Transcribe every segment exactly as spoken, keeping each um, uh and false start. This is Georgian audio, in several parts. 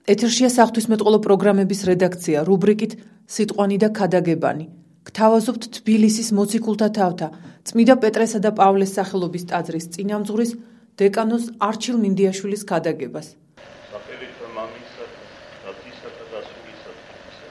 ეთერშია საღვთისმეტყველო პროგრამების რედაქცია რუბრიკით სიტყვანი და ქადაგებანი. გთავაზობთ თბილისის მოციქულთა თავთა წმიდა პეტრესა და პავლეს სახელობის ტაძრის წინამძღვრის დეკანოზ არჩილ მინდიაშვილის ქადაგებას. სახელით მამისა და ძისათა და სულისათა.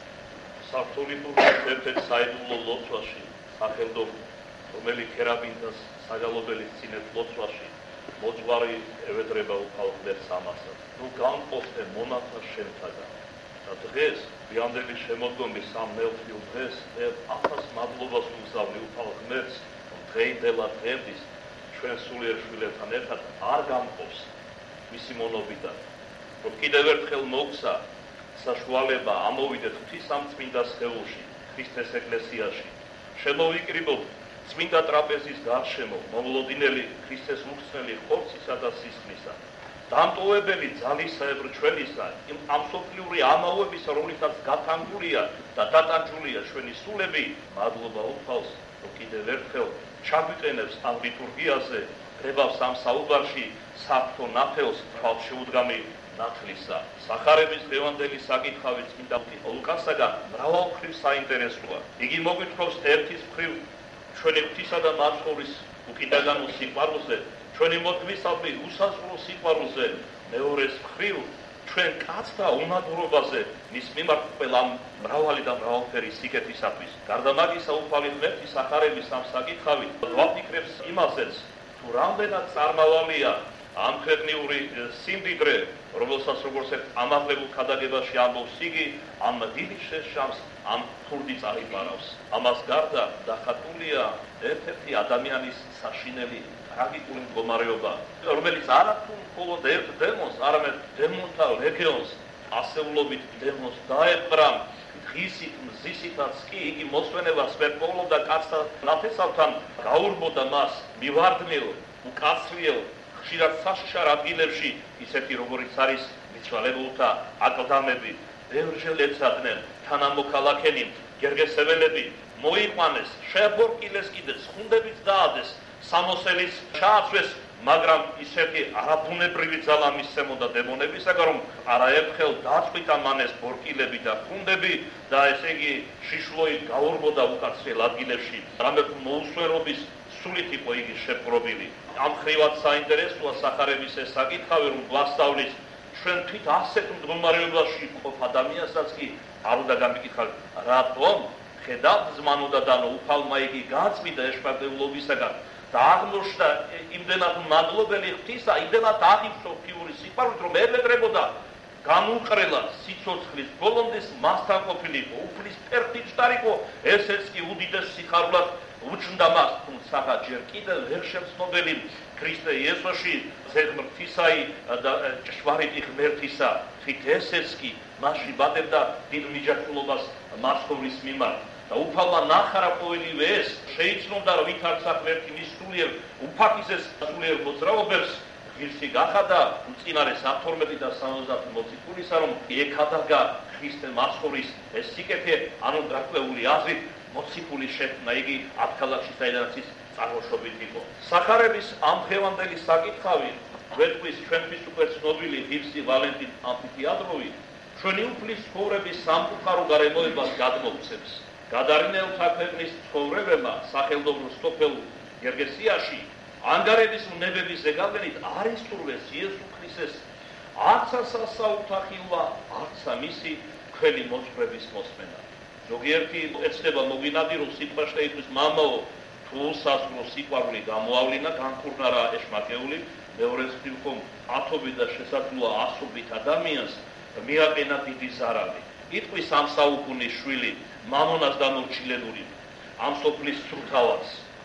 საფრთხილების ერთ-ერთ საიდუმლო ლოცვაში სახელდო რომელიც ქერაბინდას საგალობელის წინეთ ლოცვაში მოძღვარი ევედრება უფალ ღმერთს ამასად. ნუ გამყოფე მონათა შენთაგან. და დღეს გვიანდელი შემოდგომის ამ ნეოთხილ დღეს აფას მადლობას ვუსწავლი უფალ ღმერთს, რომ დღეიდელა დღემდის ჩვენ სულიერ შვილებთან ერთად არ გამყოფს მისი მონობიდან. რომ კიდევ ერთხელ მოგცა საშუალება ამოვიდეთ ღვთისამწმინდა სხეულში, ქრისტეს ეკლესიაში. შემოვიკრიბოთ წმინდა ტრაპეზის გარშემო, მომლოდინელი ქრისტეს უხსნელი ხორცისა და სისხლისა. დამტოვებელი ძალისებრ ჩვენისა, იმ ამსოფლიური ამაოებისა, რომლითაც გათანგულია და დატანჯულია ჩვენი სულები, მადლობა უფალს, რომ კიდევ ერთხელ ჩაგვიყენებს ამ ლიტურგიაზე, ღებავს ამ საუბარში საფრთხო ნათელს თვალშეუდგამი ნათლისა. სახარების დღევანდელი საკითხავი წმინდა ლუკასაგან მრავალმხრივ საინტერესოა. იგი მოგვითხრობს ერთის მხრივ ჩვენი ღვთისა და მაცხოვრის უკიდაგანო სიყვარულზე, ჩვენი მოთმისავი უსაზღვრო სიყვარულზე, მეორეს მხრივ ჩვენ კაცთა უნადურობაზე, მის მიმართ ყველა მრავალი და მრავალფერი სიკეთისათვის. გარდა მაგისა, უფალი ღმერთი სახარების ამ საკითხავით ვაფიქრებს იმაზეც, თუ რამდენად წარმავალია ამ ქვეყნიური სიმდიდრე, რომელსაც როგორც ერთ ამაღლებულ ქადაგებაში ამბობს იგი, ამ დილის შეშამს ამ თურდი წარიბარავს. ამას გარდა დახატულია ერთ-ერთი ადამიანის საშინელი ტრაგიკული მდგომარეობა, რომელიც არათუ მხოლოდ ერთ დემონს, არამედ დემონთა ლეგიონს, ასეულობით დემონს დაეპყრა. ღისით, მზისითაც კი იგი მოსვენებას ვერ პოვლობდა კაცთა ნათესავთან, გაურბოდა მას მივარდნილ, უკაცრიელ, ხშირად საშიშარ ადგილებში, ისეთი როგორიც არის მიცვალებულთა აკლდამები, ბევრჯერ ეცადნენ თანამოქალაქენი, გერგესეველები, მოიყვანეს, შეაბორკილეს კიდეც, ხუნდებიც დაადეს, სამოსელის ჩააცვეს, მაგრამ ისეთი არაბუნებრივი ძალა მისცემოდა დემონებისაგან, რომ არაერთხელ დაწყვიტა მანეს ბორკილები და ხუნდები და ესე იგი შიშლოით გაურბოდა უკაცრიელ ადგილებში, რამე მოუსვენრობის სულით იყო იგი შეპყრობილი. ამ ხრივად საინტერესოა სახარების ეს საკითხავი, რომ გვასწავლის ჩვენ თვით ასეთ მდგომარეობაში ყოფ ადამიანსაც კი არ უნდა გამიკითხავთ, რატომ ხედავთ ზმანოდა დანო უფალმა იგი გაწმიდა ეშპარდეულობისაგან და აღმოჩნდა იმდენად მადლობელი ღვთისა, იმდენად აღიფრთო ღვთიური სიყვარული, რომ ელეტრებოდა განუყრელა სიცოცხლის ბოლომდის მასთან ყოფილიყო, უფლის ფერხით შტარიყო, ესეც კი უდიდეს სიხარულად უჩნდა მას, თუმცა ჯერ კიდევ ვერ შემცნობელი ქრისტე იესოში ზედმრთისაი და ჭշվარიტი ღმერთისა, თვით ესეც კი მასში ბადებდა დიდ მიჯაჭვულობას მაცხოვრის მიმართ. და უფალმა ნახარა ყოველივე ეს, შეიცნობდა რომ ვითარცა ღმერთი მის სულიერ უფაქიზეს სულიერ მოძრაობებს, ღირსი გახადა უწინარეს ათორმეტი და სამოცდაათი მოციქულისა, რომ ეკადაგა ქრისტე მაცხოვრის ეს სიკეთე, ანუ გაკვეული აზრით მოციქული შექმნა იგი ათ ქალაქში, საიდანაც ის წარმოშობით იყო. სახარების ამ დღევანდელი საკითხავი, გვეტყვის ჩვენთვის უკვე ცნობილი ღირსი ვალენტინ ამფითეატროვი, ჩვენი უფლის ცხოვრების სამყარო გარემოებას გადმოგვცემს. გადარინელთა ქვეყნის ცხოვრებებმა სახელმწიფო სოფელ გერგესიაში ანგარების უნებების ზეგავლენით არ ისურვეს იესო ქრისტეს, არცა სასაუთახილვა, არცა მისი ქველი მოძღვრების მოსმენა. ზოგიერთი ეცდება მოგინადირო სიტყვა შეიტყვის მამაო, თუ სასწრო სიყვარული გამოავლინა, განკურნა რა ეშმაკეული, მეორეს მხრივ ხომ ათობით და შესაძლოა ასობით ადამიანს მიაყენა დიდი ზარალი. იტყვის ამ საუკუნის შვილი მამონას დამორჩილებული, ამ სოფლის სრულთავას,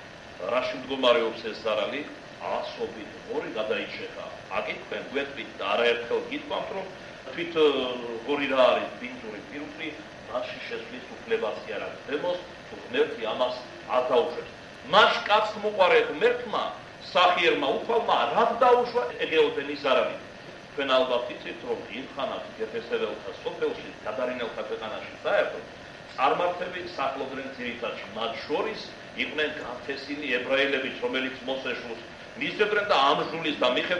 რაში მდგომარეობს ეს ზარალი, ასობით ორი გადაიშეხა. აკითხვენ გვეტყვით და არაერთხელ გითქვამთ, რომ თვით ორი რა არის ბინძური პირუტყვი, მასში შესვლის უფლებასი არ აქვს დემოს, თუ ღმერთი ამას არ დაუშვებს. მას კაცს მოყარე ღმერთმა, სახიერმა უფალმა რად დაუშვა ეგეოდენის ზარალი. ჩვენ ალბათ იცით, რომ იმხანად გერგესეველთა სოფელში, გადარინელთა ქვეყანაში საერთოდ წარმართები სახლობდნენ ძირითადში, მათ შორის იყვნენ განთესილი ებრაელებიც, რომელიც მოსეშულს მისდევდნენ და ამ ჟულის და მიხედვით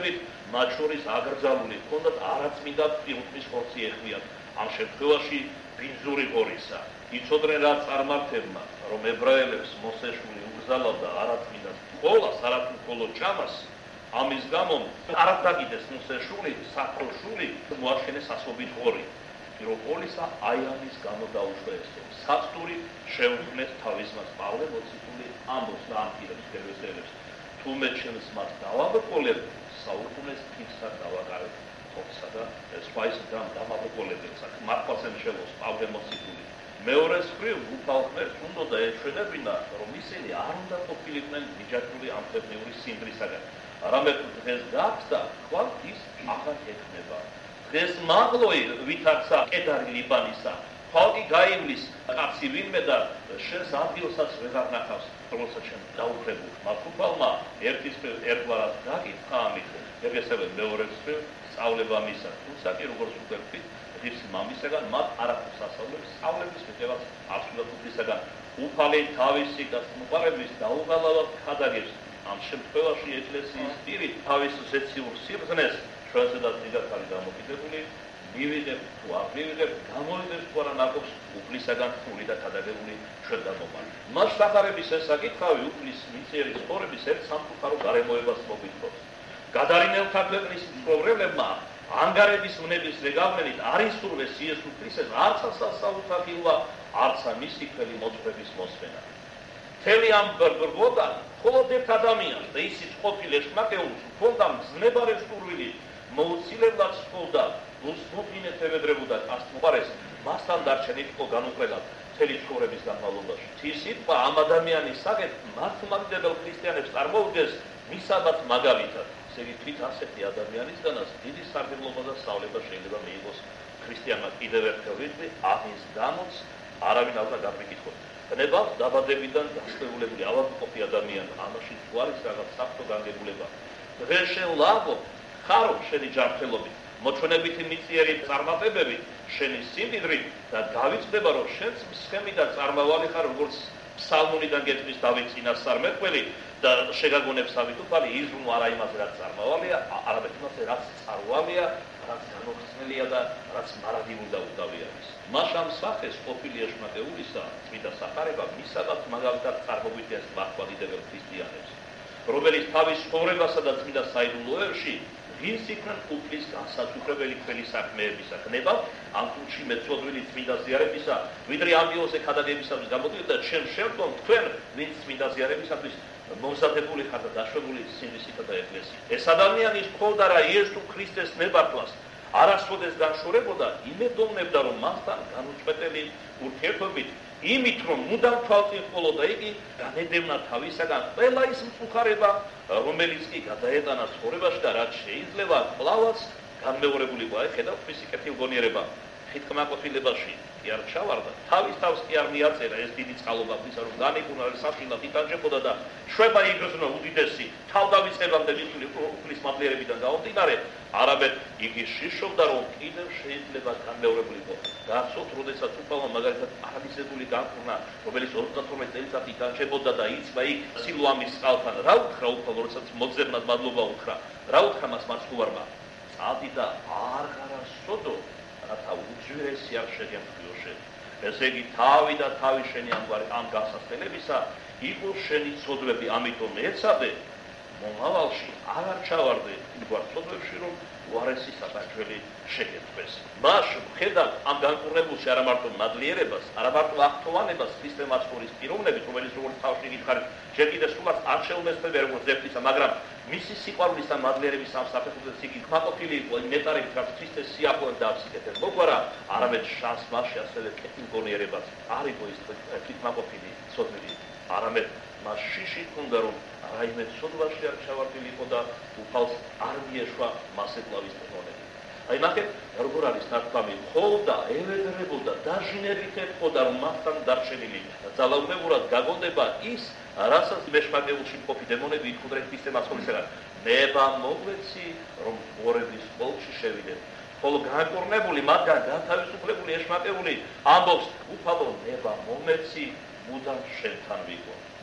მათ შორის აკრძალული ჰქონდათ არაწმინდა პირუტყვის ხორცი ეხვიათ. ამ შემთხვევაში ბინძური ღორისა. იცოდნენ რა წარმართებმა, რომ ებრაელებს მოსეშვილი უგზავნიდა არაწმინდას ყოლას, არამედ მხოლოდ ჭამას. ამის გამო არ დაგიდეს მოსეშვილი, საქროშვილი მოახენეს ასობით ღორი. პირველ ყოვლისა აი ამის გამო დაუშვა ეს საწტური შეუქმნეს თავისმაც პავლე მოციქული ამბობს და ამპირებს გერვესელებს თუ მე ჩემს მათ დავაბრკოლებ საუკუნეს ფიქსად დავაგარებ ხორცსა და სპაისს და დამაბრკოლებელს აქ მართლაც ემშელოს პავლე მოციქული მეორეს მხრივ უფალ ღმერთს უნდა ეშვენებინა რომ ისინი არ უნდა ყოფილიყვნენ მიჯაჭვული ამხევნეული სიმდრისაგან არამედ დღეს გახდა ხვალ ის აღარ ექნება დღეს მაღლოი ვითარცა კედარი ლიბანისა ხალხი გაივლის კაცი ვინმე და შენს ადგილსაც ვეღარ ნახავს რომელსაც შენ დაუფლებულ მართლმა ერთის ერთგვარად გაკითხა ამით ეგესევე მეორეს მხრივ სწავლება მისა თუმცა კი როგორც უგერფით ღირს მამისაგან მათ არაფერს ასწავლებს სწავლების მიტევას absolut უფლისაგან უფალი თავისი გასმოყარების დაუღალავად ხადაგებს ამ შემთხვევაში ეკლესიის პირი თავის ზეციურ სიბრძნეს ჩვენსადაც დიდად არის დამოკიდებული მივიღებ თუ არ მივიღებ გამოვიდეს თუ არა ნაკობს უფლისაგან ფული და გადაგებული ჩვენ დამომანი მას სახარების ეს საკითხავი უფლის მიწერის ცხოვრების ერთ სამწუხარო გარემოებას მოგვითხრობს გადარინელთა ქვეყნის მცხოვრებლებმა ანგარების უნების რეგავლენით არის სურვეს იესო ქრისტეს არცა სასაუთახილვა არცა მისი ქველი მოწვევის მოსმენა მთელი ამ ბრბოდან მხოლოდ ერთ ადამიანს და ისიც ყოფილ ეშმაკეულს ჰქონდა მძნებარე სურვილი მოუცილებლად სთხოვდა უსმოფინეთებედრებოდა ასტმოყარეს მასთან დარჩენით იყო განუყრელად მთელი ცხოვრების განმავლობაში ის სიტყვა ამ ადამიანის საკეთ მართლმადიდებელ ქრისტიანებს წარმოუდგეს მისაბათ მაგალითად ესე იგი თვით ასეთი ადამიანისგანაც დიდი სარგებლობა და სწავლება შეიძლება მიიღოს ქრისტიანმა კიდევ ერთხელ ვიტყვი ამის გამოც არავინ არ უნდა გაფრიკითხოს ნება დაბადებიდან დასწრებული ავადმყოფი ადამიანი ამაში თუ არის რაღაც საფრთხე განგებულება დღეს შენ ლაღობ ხარო შენი ჯანმრთელობით მოჩვენებითი მიწიერი წარმატებებით შენი სიმდიდრით და გავიწყდება რომ შენს სქემი და წარმავალი ხარ როგორც ფსალმუნიდან გეტყვის დავით წინასწარმეტყველი და შეგაგონებს ავით უფალი იზრუნო არა იმაზე რაც წარმავალია არამედ იმაზე რაც წარვალია რაც განუხსნელია და რაც მარადიული და უდავი არის მაშამ სახეს ყოფილი ეშმაკეულისა წმინდა სახარება მისადაც მაგალითად წარმოგვიდგენს მართლმადიდებელ ქრისტიანებს რომელიც თავის ცხოვრებასა და წმინდა საიდუმლოებში ვინც იქნან უფლის განსაცვიფრებელი ქველი საქმეებისა ხნება ამ კუჩი მეწოდვილი წმინდა ზიარებისა ვიდრე ამბიოზე ქადაგებისათვის გამოდიოდა ჩემ შემდგომ თქვენ ვინც წმინდა ზიარებისათვის მომზადებული ხართ და დაშვებული სინდისითა და ეკლესიით ეს ადამიანი სწორდა რა იესო ქრისტეს ნებართვას არასოდეს განშორებოდა იმედოვნებდა რომ მასთან განუწყვეტელი ურთიერთობით იმით რომ მუდამ თვალწინ ყოლოდა იგი განედევნა თავისაგან ყველა ის მწუხარება რომელიც კი გადაეტანა ცხოვრებაში და რაც შეიძლება კვლავაც განმეორებულიყო აი ხედავთ მისი კეთილგონიერება ხიტკმაყოფილებაში კი არ ჩავარდა თავის თავს კი არ მიაწერა ეს დიდი წყალობა ისა რომ განეკუნა საფილად იტანჯებოდა და შვება იგრძნო უდიდესი თავდავიწყებამდე მისული უფლის მადლიერებიდან გამომდინარე არამედ იგი შიშობდა რომ კიდევ შეიძლება განმეორებულიყო გასწოთ როდესაც უფალმა მაგალითად არაბიზებული განკურნა რომელიც ოცდათორმეტ წელიწად იტანჯებოდა და იწვა იქ სილოამის წყალთან რა უთხრა უფალმა როდესაც მოძებნად მადლობა უთხრა რა უთხრა მას მარცხუარმა წადი და არ გარასწოდო რათა უძვირესი არ შეგემხვიო შენ ესე იგი თავი და თავი შენი ამგვარი ამ გასასწრებისა იყო შენი ცოდვები ამიტომ ეცადე მომავალში აღარ ჩავარდე იმგვარ ცოდვებში რომ უარესი საფარჯველი შეგეწყვეს მას ხედავ ამ განკურნებულში არა მარტო მადლიერებას არა მარტო აქტოვანებას სისტემატური პიროვნებით რომელიც როგორც თავში გითხარით ჯერ კიდევ სულაც არ შეუმესწრებია როგორც ერთისა მაგრამ მისი სიყვარულის და მადლიერების ამ საფეხურზე იგი კმაყოფილი იყო ნეტარებით რაც ქრისტეს სიახლოვე დააფსიკეთეს მოგვარა არამედ შანს მასში ასევე კეთილგონიერებას არ იყო ის კმაყოფილი ცოდვილი არამედ მას შიში ჰქონდა რომ რაიმე ცოდვაში არ ჩავარდნილიყო და უფალს არ მიეშვა მასეკლავის ტონები აი ნახეთ როგორ არის ნათქვამი ხოლდა ელედრებოდა დაჟინებით ეთყოდა რომ მასთან დარჩენილი ძალაუნებურად გაგონდება ის რასაც მეშმაკეულში მყოფი დემონები იხუდრენ ქრისტეს მასწავლისაგან ნება მოგვეცი რომ ორების პოლში შევიდეთ ხოლო განკურნებული მათგან განთავისუფლებული ეშმაკეული ამბობს უფალო ნება მომეცი მუდამ შენთან ვიყო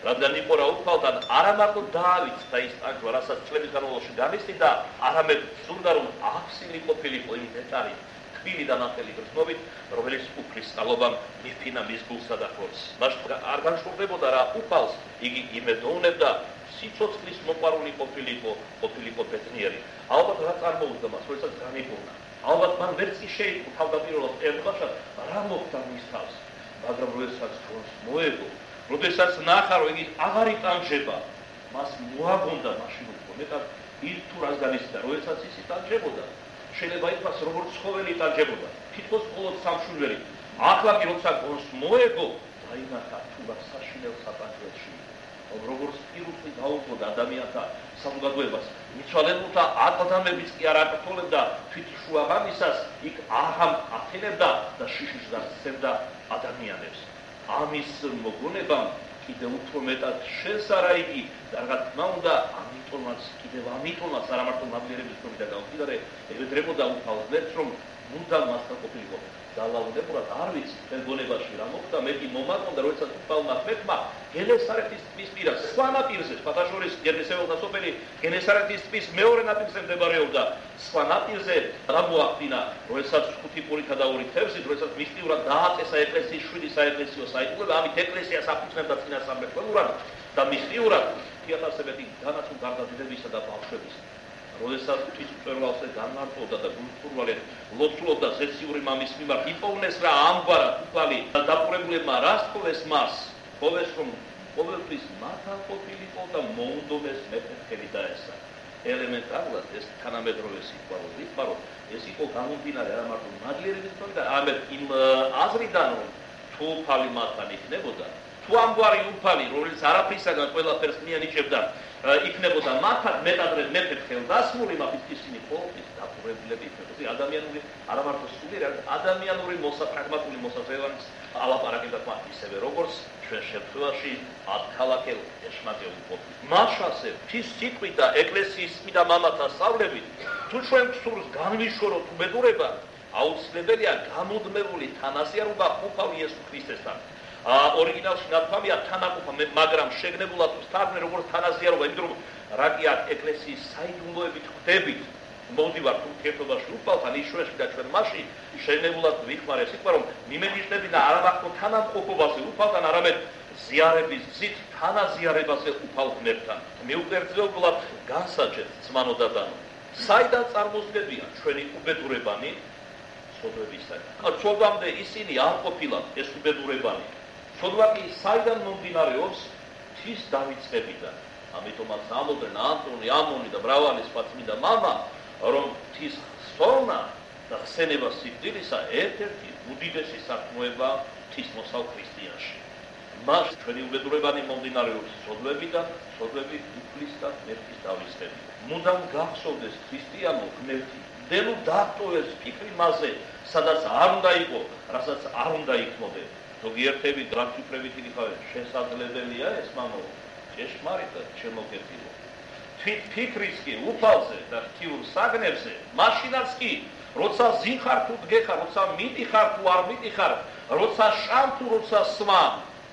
რადგან იყო რა უფალთან არა მარტო დაავიწყდა ის ტანჯვა, რასაც წლების განმავლობაში განიცდიდა, არამედ სურდა რომ აფსილი ყოფილიყო იმ ნეტარი თბილი და ნახელი გრძნობით, რომელიც უფლის წყალობამ მიფინა მის გულსა და ხორცს. მაშინ არ განშორდებოდა რა უფალს, იგი იმედოვნებდა სიცოცხლის მოყვარული ყოფილიყო, ყოფილიყო ბედნიერი. ალბათ რა წარმოუდგა მას, როდესაც განიბრუნა. ალბათ მან ვერც კი შეიტყო თავდაპირველად ერთხელ რა მოხდა მის თავს, მაგრამ როდესაც თავს მოეგო, როდესაც ნახა რომ იგი აღარ იტანჯება, მას მოაგონდა მაშინ უფრო მეტად ის თუ რას განიცდიდა, როდესაც ის იტანჯებოდა, შეიძლება ითქვას როგორც ცხოველი იტანჯებოდა, თითქოს მხოლოდ სამშვილველი. ახლა კი როცა გონს მოეგო, დაინახა თუ რა საშინელ სატანჯველში. როგორც პირუტყვი დაუყოდა ადამიანთა საზოგადოებას, მიცვალებულთა აკლდამებიც კი არ აკრძალებდა თვით შუაღამისას, იქ აღამ აფენებდა და შიშის გასცემდა ადამიანებს. ამის მოგონებამ კიდევ უფრო მეტად შესარა იგი და რა თქმა უნდა, ამიტომაც კიდევ ამიტომაც არა მარტო მადლიერების თქმით და გამყიდარე, ევედრებოდა უფალს ლერწ, რომ მუდამ მასთან ყოფილიყო. დალაუნებურად არ ვიცი, თქვენ გონებაში რა მოხდა, მე კი მომაგონდა, როდესაც უფალმა ხმებმა გენესარეთის ტბის პირას, სხვა ნაპირზე, ფათაშორის გენესეველთა სოფელი გენესარეთის ტბის მეორე ნაპირზე მდებარეობდა, სხვა ნაპირზე რა მოახდინა, როდესაც ხუთი პურითა და ორი თევზით, როდესაც მისტიურად დააწესა ეკლესიის შვიდი საეკლესიო საიტყლება, ამით ეკლესიას აფუძნებდა წინასწარმეტყველურად და მისტიურად თეატრსებეთი განაცულ გარდაძილებისა და ბავშვების. როდესაც თვითმწვერვალზე განმარტოვდა და გულწურვალედ ლოცულობდა ზეციური მამის მიმართ, იპოვნეს რა ამგვარად უფალი დაპყრობულებმა რას თხოვეს მას, თხოვეს რომ ყოველთვის მათთან ყოფილიყო და მოუნდომეს მეფე დაესა. ელემენტარულად ეს თანამედროვე სიტყვა ვიყარო, ეს იყო გამომდინარე არა მარტო მადლიერების თქმით, არამედ იმ აზრიდან რომ თუ უფალი მათთან იქნებოდა, თუ ამგვარი უფალი, რომელიც არაფრისაგან ყველაფერს მიანიჭებდა, იქნებოდა მათთან მეტადრე მეფე ხელდასმული, მათთვის ისინი ყოველთვის დაპყრობილები იქნებოდა. ადამიანური, არა მარტო სულიერ, ადამიანური მოსაპრაგმატული მოსაზრებაც ალაპარაკებდა მათ ისევე როგორც ჩვენ შემთხვევაში ათქალაქელ ეშმაკეულ ყოფილ. მაშასე თის სიტყვით და ეკლესიის წმინდა მამათა სწავლებით, თუ ჩვენ სურს განვიშოროთ უბედურება, აუცილებელია გამუდმებული თანაზიარობა უფალ იესო ქრისტესთან. ორიგინალში ნათქვამია თანაყოფა, მაგრამ შეგნებულად ვსთანხმდით როგორც თანაზიარობა, იმიტომ რომ რა კი აქ ეკლესიის საიდუმლოებით ხვდებით, მოვდივართ ურთიერთობაში უფალთან იშვეში და ჩვენ მასში შეგნებულად ვიხმარეთ სიტყვა, რომ მიმენიშნებინა არა მარტო თანამყოფობაზე უფალთან, არამედ ზიარების გზით თანაზიარებაზე უფალ ღმერთთან. მიუკერძებლად განსაჯეთ ძმანო და დანო. საიდან წარმოსდებია ჩვენი უბედურებანი სოდვებისაგან? ცოდვამდე ისინი არ ყოფილან ეს უბედურებანი. ცოდვა კი საიდან მომდინარეობს? თის დავიწყებიდან. ამიტომაც ამოდნენ ანტონი, ამონი და მრავალი სხვა წმინდა მამა, რომ თის სწორნა და ხსენება სიკვდილისა ერთ-ერთი უდიდესი საქმოება ღვთისმოსავ ქრისტიანში. მას ჩვენი უბედურებანი მომდინარეობს ცოდვებიდან, ცოდვები უფლის და ღმერთის დავიწყებიდან. მუდამ გახსოვდეს ქრისტიანო ღმერთი, დელუ დატოვეს ფიქრი მასზე, სადაც არ უნდა იყო, რასაც არ უნდა იქნოდე. ზოგიერთები განსაკუთრებით იხავენ, შესაძლებელია ეს მამო, ჭეშმარიტად შემოგეწირო. თვით ფიქრის კი უფალზე და ღვთიურ საგნებზე, მაშინაც კი, როცა ზიხარ თუ დგეხარ, როცა მიდიხარ თუ არ მიდიხარ, როცა შამ თუ როცა სვამ,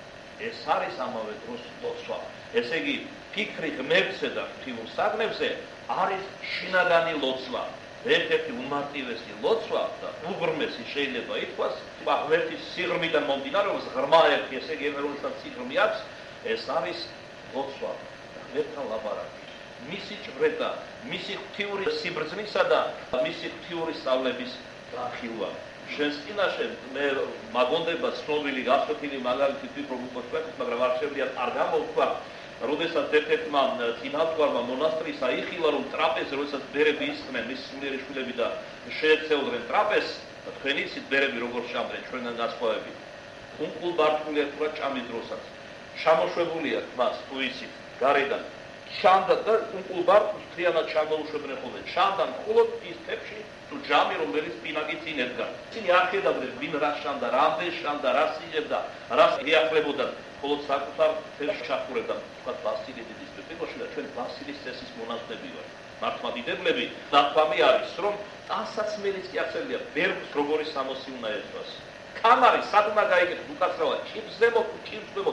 ეს არის ამავე დროს ლოცვა. ესე იგი, ფიქრი ღმერთზე და ღვთიურ საგნებზე არის შინაგანი ლოცვა. ერთ-ერთი უმარტივესი ლოცვა და უღრმესი შეიძლება ითქვას, ღმერთის სიღრმიდან მომდინარეობს ღრმა ერთი, ესე იგი, რომელსაც სიღრმე აქვს, ეს არის ლოცვა და ღმერთთან ლაპარაკი. მისი ჭვრეტა, მისი ღვთიური სიბრძნისა და მისი ღვთიური სწავლების განხილვა. შენს წინაშე მე მაგონდება ცნობილი გასწრაფილი მაგალითი ვფიქრობ უკვე, მაგრამ არ შევდიათ არ გამოვთქვა. როდესაც ერთ-ერთმა წინამძღვარმა მონასტრის აიხილა, რომ ტრაპეზზე, როდესაც ბერები ისხნენ, მის სულიერი შვილები და შეეცეოდნენ ტრაპეზს, თქვენ იცით ბერები როგორ ჭამდნენ ჩვენგან განსხვავებით. უნყულ ბართული თუ რა ჭამის დროსაც. ჩამოშვებულია მას, თუ იცით, გარედან. ჩამდა და უნყულ ბართულს მთლიანად ჩამოუშვებდნენ ხოლმე. ჩამდა მხოლოდ ის თებში თუ ჯამი, რომელიც პინაკი წინ ედგა. ისინი არ ხედავდნენ, ვინ რა შამდა, რამდენ შამდა, რა სიღებდა, რა ეახლებოდა. მხოლოდ საკუთარ თებში ჩახურებდა, თქვათ ბასილი დიდის პეპიკოში და ჩვენ ბასილის წესის მონაზვნები ვართ. მართლმადიდებლები ნათქვამი არის, რომ ტანსაცმელიც კი აღწერილია, ბერგს როგორი სამოსი უნდა ეწვას. კამარი სად უნდა გაიგეთ, უკაცრავად ჭირს ზემოთ თუ ჭირს ქვემოთ,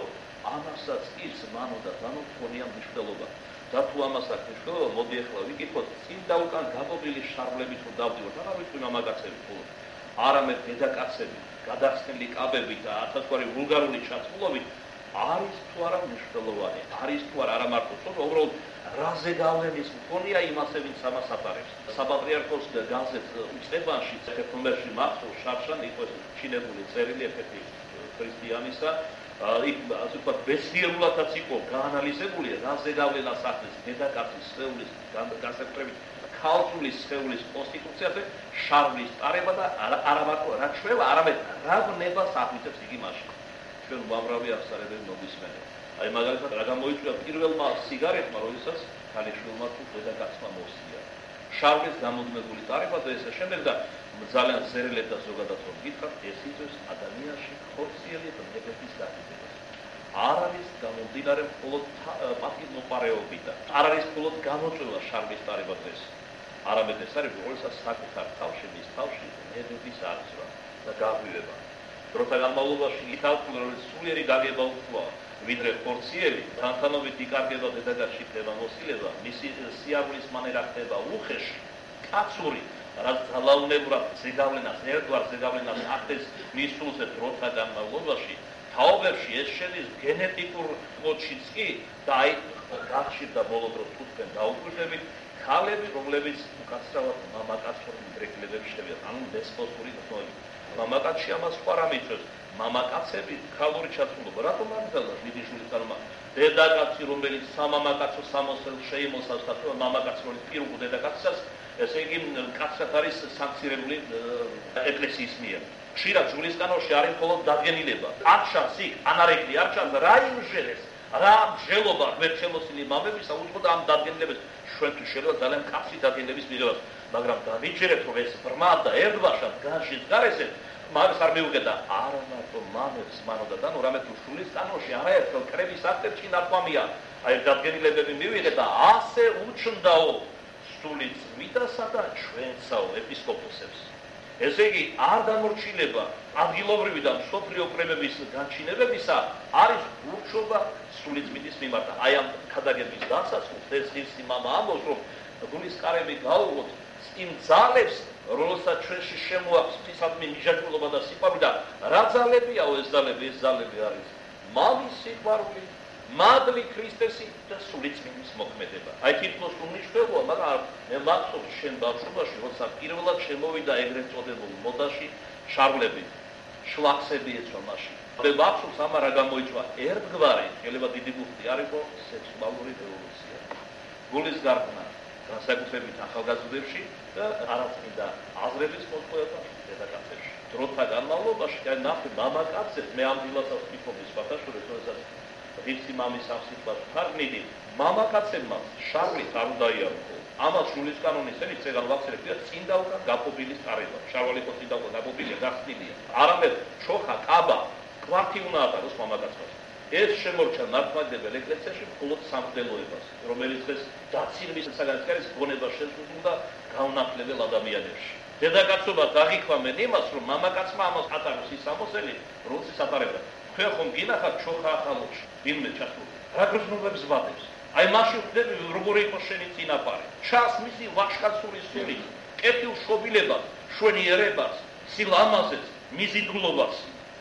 ამასაც ის მანო და დანო ქონია მნიშვნელობა. და თუ ამას აქვს მნიშვნელობა, მოდი ახლა ვიკითხოთ, წინ და უკან გაბობილი შარვლებით რომ დავდივართ, არა ვიცი მამაკაცები მხოლოდ, არამედ დედაკაცები, გადახსნილი კაბები და ათასგვარი ვულგარული ჩაცმულობით არის თუ არა მნიშვნელოვანი, არის თუ არა მარტო, თუმცა უბრალოდ რაზე გავლენის მქონია იმასე, ვინც ამას ატარებს. საპატრიარქოს გაზეთ უწყებაში, ერთ ნომერში მახსოვს შარშან იყო ჩინებული წერილი ერთ-ერთი ქრისტიანისა, იქ ასე ვთქვათ, ბესიერულადაც იყო გაანალიზებული, რაზე გავლენას ახდენს დედაკაცის სხეულის განსაკუთრებით ქალწულის სხეულის კონსტიტუციაზე შარვლის ტარება და არა მარტო რა ჩვევა, არამედ რა ბნებას აღნიშნავს იგი მაშინ. ჩვენ უამრავი აღსარებები მოგისმენთ. აი მაგალითად რა გამოიწვია პირველმა სიგარეტმა, როდესაც ქალიშვილმა თუ დედაკაცმა მოსია. შარვლის გამოდმებული ტარება და ესე შემდეგ და ძალიან ზერელებ და ზოგადად რომ გითხრათ, ეს იწვევს ადამიანში ხორციელი ბნებების დაკიდებას. არ არის გამომდინარე მხოლოდ პატივმოპარეობიდან. არ არის მხოლოდ გამოწვევა შარვლის ტარება დღეს. არამედ ეს არის როდესაც საკუთარ თავში, მის თავში ბნებების აღზრდა და გაღვივება. დროთა განმავლობაში ითავთულა, რომ სულიერი გაგება უხვა, ვიდრე ხორციელი, თანთანობით იკარგება დედაკაცში ხდება მოსილება, მისი სიარულის მანერა ხდება უხეში, კაცური, რაც ძალაუნებურად ზეგავლენას, ერთგვარ ზეგავლენას ახდენს მის სულზე დროთა განმავლობაში, თაობებში ეს შედის გენეტიკურ კოდშიც კი და აი გახშირდა ბოლო დროს თუ თქვენ დაუკვირდებით, ქალები, რომლებიც უკაცრავად მამაკაცურ მიდრეკლებებს შევიდნენ, ანუ დესპოტური ხმოვანი. მამაკაცში ამას სხვა რამ იწვევს. მამაკაცები ქალური ჩაცმულობა, რატომ ამბობდა დიდიშვილი წარმა? დედაკაცი, რომელიც სამამაკაცო სამოსელს შეიმოსავს და მამაკაცი, რომელიც პირუღ დედაკაცსაც, ესე იგი კაცად არის სანქცირებული ეკლესიის მიერ. ხშირად ჯულისკანონში არის მხოლოდ დადგენილება. არ ჩანს იქ, ანარეკლი არ ჩანს, რა იმჟელეს, რა მსჯელობა ღმერთშემოსილი მამებისა უწყვეტ ამ დადგენილებას. ჩვენთვის შეიძლება ძალიან კაცი დადგენილების მიღებას, მაგრამ დავიჯერეთ, რომ ეს ბრმა და ერთბაშად განშის გარეზე მაგას არ მიუგედა არა მარტო მამებს მანო და დანო, რამე თუ შულის კანონში არაერთხელ კრების აქტებში ნათქვამია, აი დადგენილებები მივიღეთ და ასე უჩნდაო სული წმიდასა და ჩვენსაო ეპისკოპოსებს. ესე იგი არ დამორჩილება ადგილობრივი და მსოფლიო კრებების განჩინებებისა არის ურჩობა სული წმინდის მიმართ. აი ამ ქადაგების დასასრულს ეს ღირსი მამა ამბობს, რომ გულისკარები გაუღოთ იმ ძალებს, რომელსაც ჩვენში შემოაქვს ღვთისადმი მიჯაჭვულობა და სიყვარული და რა ძალებიაო ეს ძალები? ეს ძალები არის მამის სიყვარული, მადლი ქრისტესი და სული წმინდის მოქმედება. აი თითქოს უნიშნელოა, მაგრამ მე მახსოვს შენ ბავშვობაში, როცა პირველად შემოვიდა ეგრეთ წოდებულ მოდაში შარვლები, შლაქსები ეცვა მაშინ. მე მახსოვს ამა რა გამოიწვა, ერთგვარი, შეიძლება დიდი ბუხტი არ იყო, სექსუალური რევოლუცია. გულის გარდნა განსაკუთრებით ახალგაზრდებში და არაწმინდა აზრების მოსწყვეტა დედაკაცებში. დროთა განმავლობაში და ნახე მამაკაცებს, მე ამ დილასაც ვფიქრობდი სხვათაშორის, როდესაც ღირსი მამის ამ სიტყვას ვთარგმნიდი, მამაკაცებმა შარვლით არ უნდა იაროქო. ამას შულისკანონის ენის წეგან ვახსენებ და წინ და უკან გაპობილის ტარება. შარვალი ხო წინ და უკან გაპობილია, გახსნილია. არამედ ჩოხა, კაბა, კვართი უნდა ატაროს მამაკაცმა. ეს შემორჩა მართლმადიდებელ ეკლესიაში მხოლოდ სამღვდელოებას, რომელიც ეს დაცინვის საგანცკერის გონება შეძულდა გაუნახლებელ ადამიანებში. დედაკაცობა დაგიქვამენ იმას, რომ მამაკაცმა ამას ატაროს ის სამოსელი, როდის ატარებდა. თქვენ ხომ გინახავთ ჩოხა ახალოში, ვინმე ჩასული. რა გრძნობებს ვადებს? აი მაშინ ხდები როგორი იყო შენი წინაპარი. ჩას მისი ვაშკაცური სული, კეთილ შობილებას, შვენიერებას, სილამაზეს, მიზიდულობას.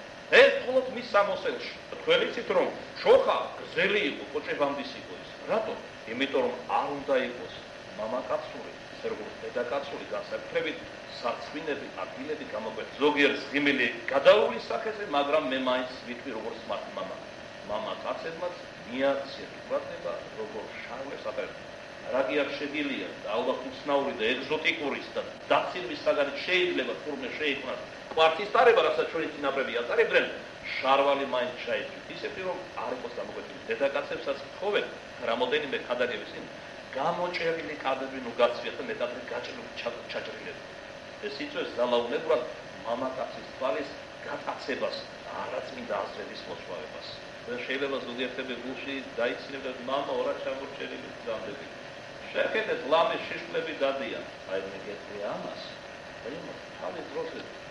ეს მხოლოდ მის სამოსელში. თქვენ იცით რომ ჩოხა გზელი იყო, კოჭებამდის იყო ის. რატო? იმიტომ რომ არ უნდა იყოს მამაკაცური, როგორც დედაკაცური განსაკუთრებით სარწმუნოები, ადგილები გამოგვეც. ზოგიერთ ღიმილი გადაულის სახეზე, მაგრამ მე მაინც ვიტყვი როგორც მათი მამა. მამაკაცებმაც მიაქციეს ყურადღება, როგორც შარვლებს ატარებდნენ. რა კი არ შეგიძლია და ალბათ უცნაური და ეგზოტიკური და დაცინვის საგანი შეიძლება თურმე შეიქმნას კვართის ტარება, რასაც ჩვენი წინაპრები ატარებდნენ, შარვალი მაინც ჩაიწვით. ისეთი რომ არ იყოს გამოკვეთილი. დედაკაცებსაც თხოვენ რამოდენიმე ქადაგების წინ გამოჭერილი კაბები ნუ გაცვიათ და მეტად გაჭრილი ჩაჭრილები. ეს იწვევს ძალაუნებურად მამაკაცის თვალის გატაცებას, არაწმინდა აზრების მოსვავებას. შეიძლება ზოგიერთები გულში დაიცინებდეთ მამა ორად ჩამორჩენილი გამდები. შეხედეთ ლამის შიშვლები დადიან. აი მე გეტყვი ამას. აი თავის დროზე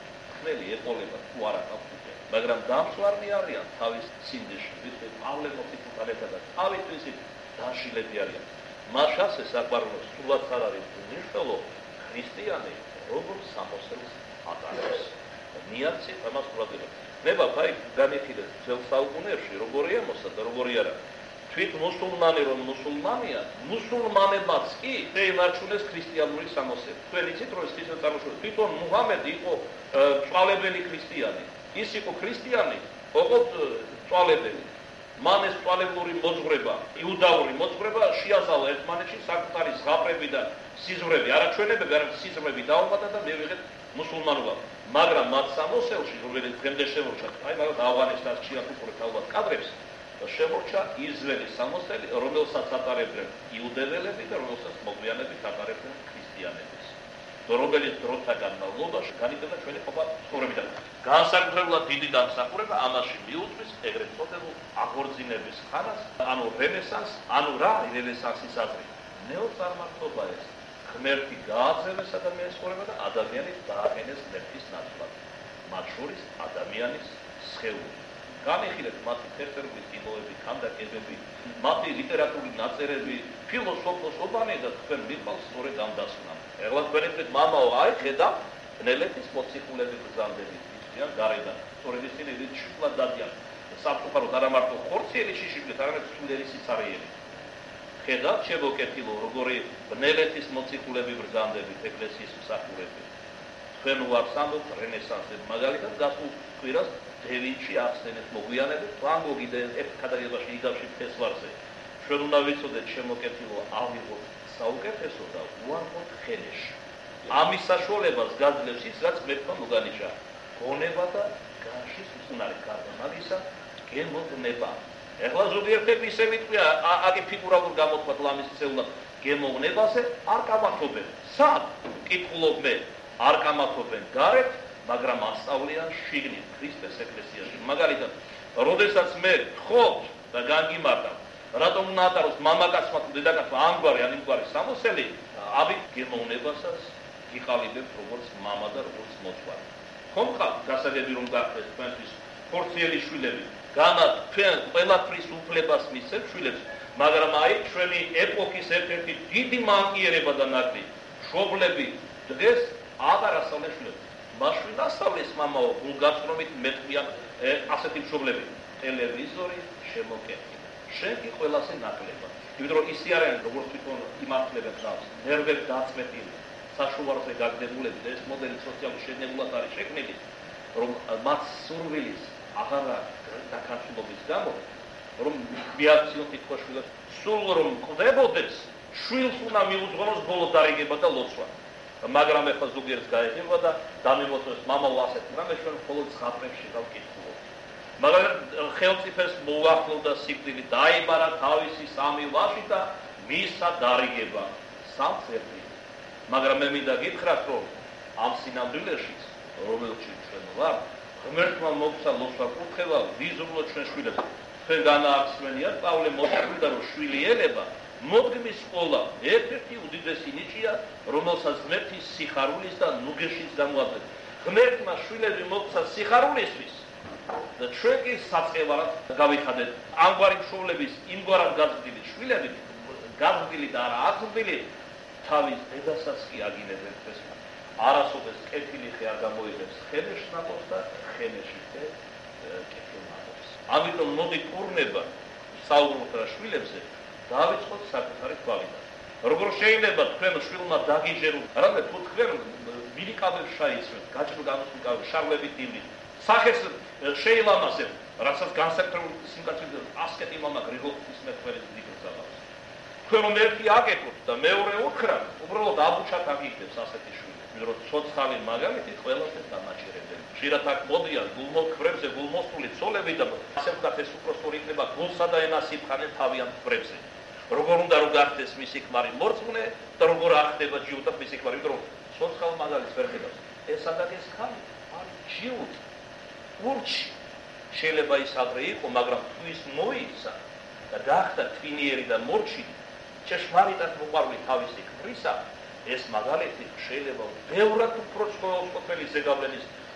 ხმელი ეყოლება თუ არა კაფუზე, მაგრამ დამსვარნი არიან თავის სინდეში, ვიდრე პავლე მოციქულთანეთა და თავისთვის დაშილები არიან. მას ასე საყვარლო სულად არ არის მნიშვნელო ქრისტიანი როგორ სამოსელს ატარებს. ნიაცი ამას ყურადღება. ნება ფაი განიხილეთ ძველ საუკუნეებში როგორია მოსა და როგორი არა. თვით მუსულმანი რომ მუსულმანია, მუსულმანებმაც კი შეინარჩუნეს ქრისტიანული სამოსელი. თქვენ იცით რომ ეს ქრისტიანი სამოსელი თვითონ მუჰამედი იყო წვალებელი ქრისტიანი. ის იყო ქრისტიანი, ოღონდ წვალებელი. მან ეს წვალებული მოძღვრება, იუდაური მოძღვრება შეასწავლა ერთმანეთში საკუთარი ზღაპრები და სიზმრები, არაჩვენებები, არამედ სიზმრები დაუმატა და მივიღეთ მუსულმანობა. მაგრამ მათ სამოსელში, რომელიც დღემდე შემორჩა, აი მაგალითად ავღანისტანს ჩიახუყურებთ ალბათ კადრებს, შემორჩა ისრაელი სამოსელი, რომელსაც ატარებდნენ იუდეველები და რომელსაც მოგვიანებით ატარებდნენ ქრისტიანები. რომელიც დროთა განმავლობაში განიცადა ჩვენი ყოფა ცხოვრებიდან. განსაკუთრებულად დიდი დამსახურება ამაში მიუძღვის ეგრეთ წოდებულ აღორძინების ხანას, ანუ რენესანსს, ანუ რა არის რენესანსის აზრი? ნეოწარმართობა ეს. ღმერთი გააძევეს ადამიანის ცხოვრება და ადამიანი დააყენეს ღმერთის ნაცვლად. მათ შორის ადამიანის სხეული. განიხილეთ მათი თერთერული ტილოები, ქანდაკებები, მათი ლიტერატურული ნაწერები, ფილოსოფოსობანი და თქვენ მიყავს სწორედ ამ დასკვნამ. ეხლა თქვენ ეხეთ მამაო, აი ხედავ, ბნელეთის მოციქულები ბრძანდები ისწრიან გარედან. სწორედ ისინი რით შუქლად დადიან. სამწუხაროდ არა მარტო ხორციელი შიშივლით, არამედ სულიერი სიცარიელი. ხედავ, შემოკეთილო, როგორი ბნელეთის მოციქულები ბრძანდებით ეკლესიის მსახურები. თქვენ უარს ამბობთ რენესანსზე, მაგალითად გასულ კვირას დევინჩი ახსენეთ მოგვიანებით, ვან გოგი და ერთ კადრებაში იგავში ფესვარზე. ჩვენ უნდა ვიცოდეთ შემოკეთილო ავიღოთ საუკეთესო და უარყოთ ხელეში. ამის საშუალებას გაძლევს ის, რაც მეფმა მოგანიშა. გონება და გარშის უცნარი გარდა მაგისა გემოგნება. ეხლა ზოგიერთები ისე ვიტყვია, აკი ფიგურალურ გამოთქვათ ლამის ცეულად გემოვნებაზე არ კამათობენ. სად? კითხულობ მე, არ კამათობენ გარეთ, მაგრამ ასწავლიან შიგნით ქრისტეს ეკლესიაში. მაგალითად, როდესაც მე ხოთ და განგიმართავ, რატომ უნდა ატაროს მამაკაცმა თუ დედაკაცმა ამგვარი ან იმგვარი სამოსელი, აბი გემოვნებასაც გიყალიბებთ როგორც მამა და როგორც მოწვარი. ხომ ხარ გასაგები რომ გახდეს თქვენთვის ხორციელი შვილები, განათ თქვენ ყველაფრის უფლებას მისცემთ შვილებს, მაგრამ აი ჩვენი ეპოქის ერთ-ერთი დიდი მანკიერება და ნაკლი მშობლები დღეს აღარ ასწავლენ შვილებს. მაშინ ასწავლის მამაო, გულგაცრომით მეტყვია ასეთი მშობლები. ტელევიზორი შემოკეთილი. შენ კი ყველაზე ნაკლებად. იმიტომ რომ ისი არიან როგორც თვითონ იმართლებენ ხალხს, ნერვები დაწმეტილი, საშუალოზე გაგდებულები და ეს მოდელი სოციალური შეძენებულად არის შექმნილი, რომ მათ სურვილის აღარ დაკავშირების გამო, რომ მიაქციონ თითქოს შვილებს, სულ რომ ყვდებოდეს, შვილს უნდა მიუძღვნოს ბოლო დარიგება და ლოცვა. მაგრამ ეხლა ზოგიერთს გაეღება და დამიმოწმეს მამაო ასეთ რამე ჩვენ მხოლოდ ზღაპრებში გავკითხულობთ. მაგრამ ხელმწიფეს მოუახლოვდა სიკვდილი, დაიბარა თავისი სამი ვაჟი და მისცა დარიგება სამს ერთი. მაგრამ მე მინდა გითხრათ, რომ ამ სინამდვილეშიც, რომელშიც ჩვენ ვართ, ღმერთმა მოგცა ლოცვა კურთხევა ვიზრუნოთ ჩვენ შვილებს. თქვენ განაახსენიათ პავლე მოციქულთა რომ შვილი ელება მოდგმის სკოლა ერთ-ერთი უდიდესი ნიჭია, რომელსაც ღმერთის სიხარულის და ნუგეშის გამოაძლევს. ღმერთმა შვილები მოგცა სიხარულისთვის და ჩვენ კი საწყევარად გავიხადეთ ამგვარი მშობლების იმგვარად გაზრდილი შვილები, გაზრდილი და არა აზრდილი, თავის დედასაც კი აგინებენ ფესმა. არასოდეს კეთილი ხე არ გამოიღებს ხელეშ ნაკობს და ხელეში ხე კეთილ ნაკობს. ამიტომ მოდი პურნება საუბრობთ რა შვილებზე, დავიწყოთ საკუთარი თვალიდან. როგორ შეიძლება თქვენ შვილმა დაგიჟეროთ, რამე თუ თქვენ მილიკაბებს შაიცვეთ, გაჭრილ გამოსულკავებს, შარლებით დივლით, სახეს შეილამაზებ, რასაც განსაკუთრებული სიმკაცრით ასკეტი მამა გრიგოლის მეფერის დიდწალავს. თქვენ რომ ერთი აკეთოთ და მეორე უთხრა, უბრალოდ აბუჩად აგიგდებს ასეთი შვილი. რომ ცოცხალი მაგალითი ყველაზე დამაჭირებელი. ხშირად აქ მოდიან გულმოქმრებზე გულმოსული ცოლები და ასე ვთქვათ ეს უпроსტორი იქნება გულსა და ენას იფხანენ თავიანთ ხრებზე. როგორ უნდა რომ გახდეს მისი ქმარი მორწმუნე და როგორ ახდება ჯიუტად მისი ქმარი, იმიტომ რომ ცოცხალ მაგალითს ვერ ხედავს. ეს სადაგეს ხალი არის ჯიუტ. ურჩი შეიძლება ის ადრე იყო, მაგრამ თუ ის მოიცა და გახდა თვინიერი და მორჩი, ჭეშმარიტად მოყვარული თავისი ქმრისა, ეს მაგალითი შეიძლება ბევრად უფრო ცხოველსყოფელი ზეგავლენის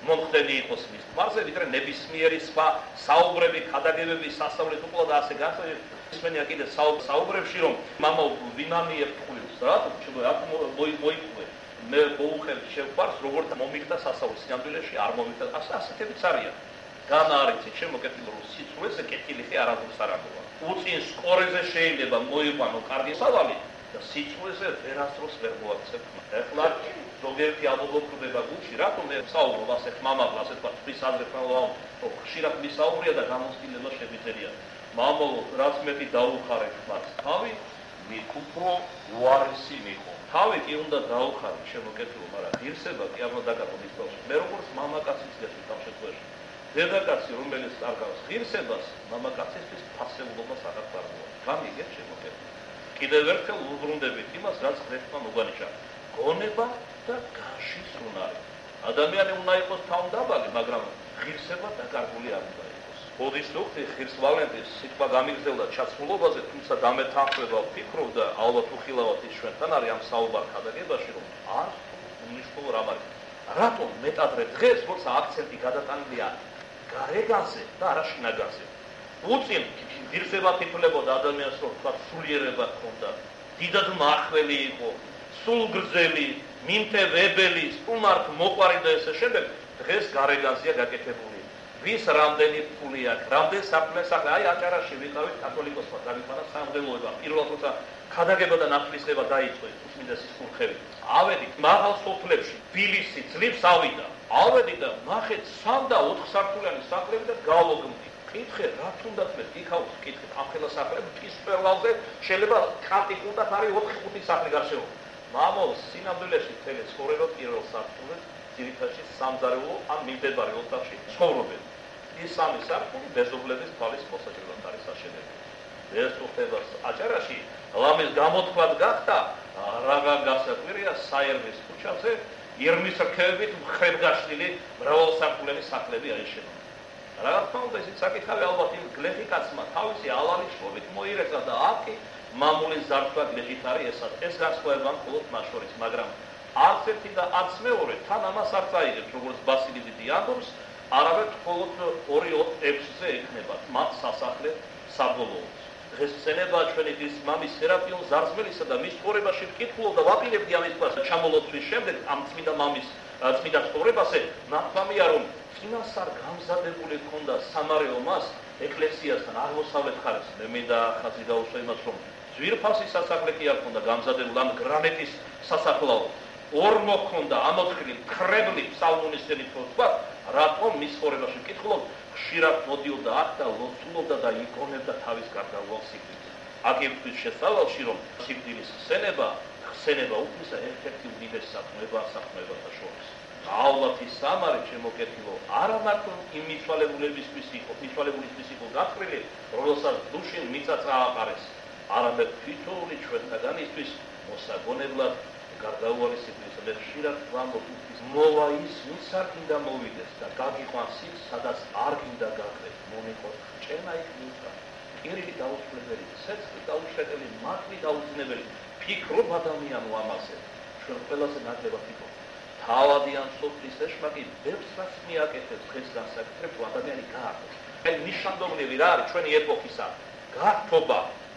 მომხდენი იყოს მის თვალზე, ვიდრე ნებისმიერი სხვა საუბრები, ქადაგებები სასწავლეთ უყლა და ასე განსხვავებით. ისმენია კიდე საუბრებში, რომ მამა ვინამიერ ტყუილს, რა თქმა უნდა, აქ მოიყვე. მე მოუხებ შეყვარს, როგორც მომიგდა სასწაულს სინამდვილეში არ მომიგდა. ასე ასეთებიც არიან. განარიცი შემოკეთილი რომ სიცრუეზე კეთილიხი არადროს არ ამოვა. უწინ სკორეზე შეიძლება მოიყვანო კარგი სავალი და სიცრუეზე ვერასდროს ვერ მოაქცევთ. ეხლა ზოგიერთი ამბობდება გუჩი, რატომ მე საუბრობ ასეთ მამაყ, ასე თქვა, თვლის აზრებთან, ხშირად მისაუბრია და გამოცდილება შემიძლია. მამო, რაც მეტი დაუხარეთ მას. თავი მიკუფრო უარესი მიყო. თავი კი უნდა დაუხარე შემოკეთილო, მაგრამ ღირსება კი არ უნდა დაკარგო მის თავში. მე როგორც მამაკაცის გესმით ამ შემთხვევაში. დედაკაცი რომელიც არ გავს ღირსებას, მამაკაცისთვის ფასეულობას არ აკარგოა. გამიგეთ შემოკეთილო. კიდევ ერთხელ უბრუნდებით იმას, რაც ღირსმა მოგანიშნა. გონება და გარშის უნარი. ადამიანი უნდა იყოს თავდაბალი, მაგრამ ღირსება დაკარგული არ უნდა იყოს. ბოდის დუხტი ღირს ვალენტის სიტყვა გამიგრძელდა ჩაცმულობაზე, თუმცა დამეთანხმება ვფიქრობ და ალბათ უხილავად ის ჩვენთან არის ამ საუბარ ქადაგებაში, რომ არ უნიშნულო რამ არის. რატომ მეტადრე დღეს, როცა აქცენტი გადატანილია გარეგანზე და არა შინაგანზე. უწინ ღირსება თითოლებოდა ადამიანს, რომ თქვა სულიერება ჰქონდა, დიდად მახველი იყო, სულგრძელი, მიმტევებელი, სტუმართ მოყვარი და ესე შემდეგ, დღეს გარეგანზეა გაკეთებული. ვის რამდენი ფული აქვს, რამდენ საფლეს ახლა, აი აჭარაში ვიყავით კათოლიკოსმა, დაგვიყვანა სამღვდელოება, პირველად როცა ქადაგება და ნათლისღება დაიწყო უსმიდასის კურთხევით. ავედით მაღალ სოფლებში, თბილისი ძლივს ავიდა. ავედი და ნახეთ სამ და ოთხ სართულიანი სახლები და გავოგმდი. კითხე, რა თუნდაც მე იქაუს კითხეთ, ამ ხელა სახლები ფის პერვალზე შეიძლება კანტიკუნდათ არის ოთხი ხუთი სახლი გარშეო. მამო, სინამდვილეში თელი ცხოვრება პირველ სართულზე, ძირითადში სამზარეულო ან მიმდებარე ოთახში ცხოვრობენ. ის სამი სართული ბეზობლების თვალის მოსაჭრელად არის აშენებული. ეს უხდება აჭარაში, ლამის გამოთქვად გახდა, რაღა გასაკვირია საერვის ქუჩაზე, ირმის რქევებით მხრებგაშლილი მრავალსართულიანი სახლები აიშენა. რა თქმა უნდა, ისიც საკითხავი ალბათ იმ გლეხი კაცმა თავისი ალანიშობით მოირეცა და აკი მამულის ზართვა გლეხით არის ესაც. ეს განსხვავება მხოლოდ მას შორის, მაგრამ არც ერთი და არც მეორე თან ამას არ წაიღებს, როგორც ბასილი დიდი ამბობს, არამედ მხოლოდ ორი ექვსზე იქნება მათ სასახლე საბოლოოდ. დღეს ხსენებაა ჩვენი დის მამის სერაპიონ ზარზმელისა და მის ცხოვრებაში ვკითხულობ და ვაპირებდი ამის თვალს ჩამოლოცვის შემდეგ ამ წმინდა მამის წმინდა ცხოვრებაზე, ნათქვამია რომ წინასწარ გამზადებული ჰქონდა სამარეო მას ეკლესიასთან აღმოსავლეთ მხარეს. მე მინდა ხაზი დაუსვა იმას, რომ ძვირფასი სასახლე კი არ ჰქონდა გამზადებული, ამ გრანიტის სასახლეო. ორმო ჰქონდა ამოთხილი მხრებლი სალმონისელი თქვა, რატომ მის ცხოვრებაში ვკითხულობ, ხშირად მოდიოდა აქ და ლოცულობდა და იკონებდა თავის გარდაუვალ სიკვდილს. აქ იმთვის შესავალში, რომ სიკვდილის ხსენება, ხსენება უფლისა ერთ-ერთი უდიდესი საქმეებაა საქმეებათა შორის. ალბათ ის სამარი შემოკეთილო, არა მარტო იმ მიცვალებულებისთვის იყო, მიცვალებულისთვის იყო გათხრილი, რომელსაც დუშინ მიწა წააყარეს, არამედ თვითონი ჩვენთაგანისთვის მოსაგონებლად გარდაუვალი სიკვდილისა და ხშირად ვამბობ უფლის მოვა ის, ვინც არ გინდა მოვიდეს და გაგიყვანს ის, სადაც არ გინდა გაკრეს, მომიყოთ ჭენა იქ მიწა. პირი დაუსრულებელი, სეცი დაუშეტელი, მათი დაუძინებელი, ფიქრობ ადამიანო ამაზე. ჩვენ ყველაზე ნაკლებად ვფიქრობ. თავადი ან სოფლის ეშმაკი ბევრს რაც მიაკეთებს დღეს განსაკუთრებით ადამიანი გააკეთებს. აი ნიშანდობლივი რა არის ჩვენი ეპოქისა გართობა.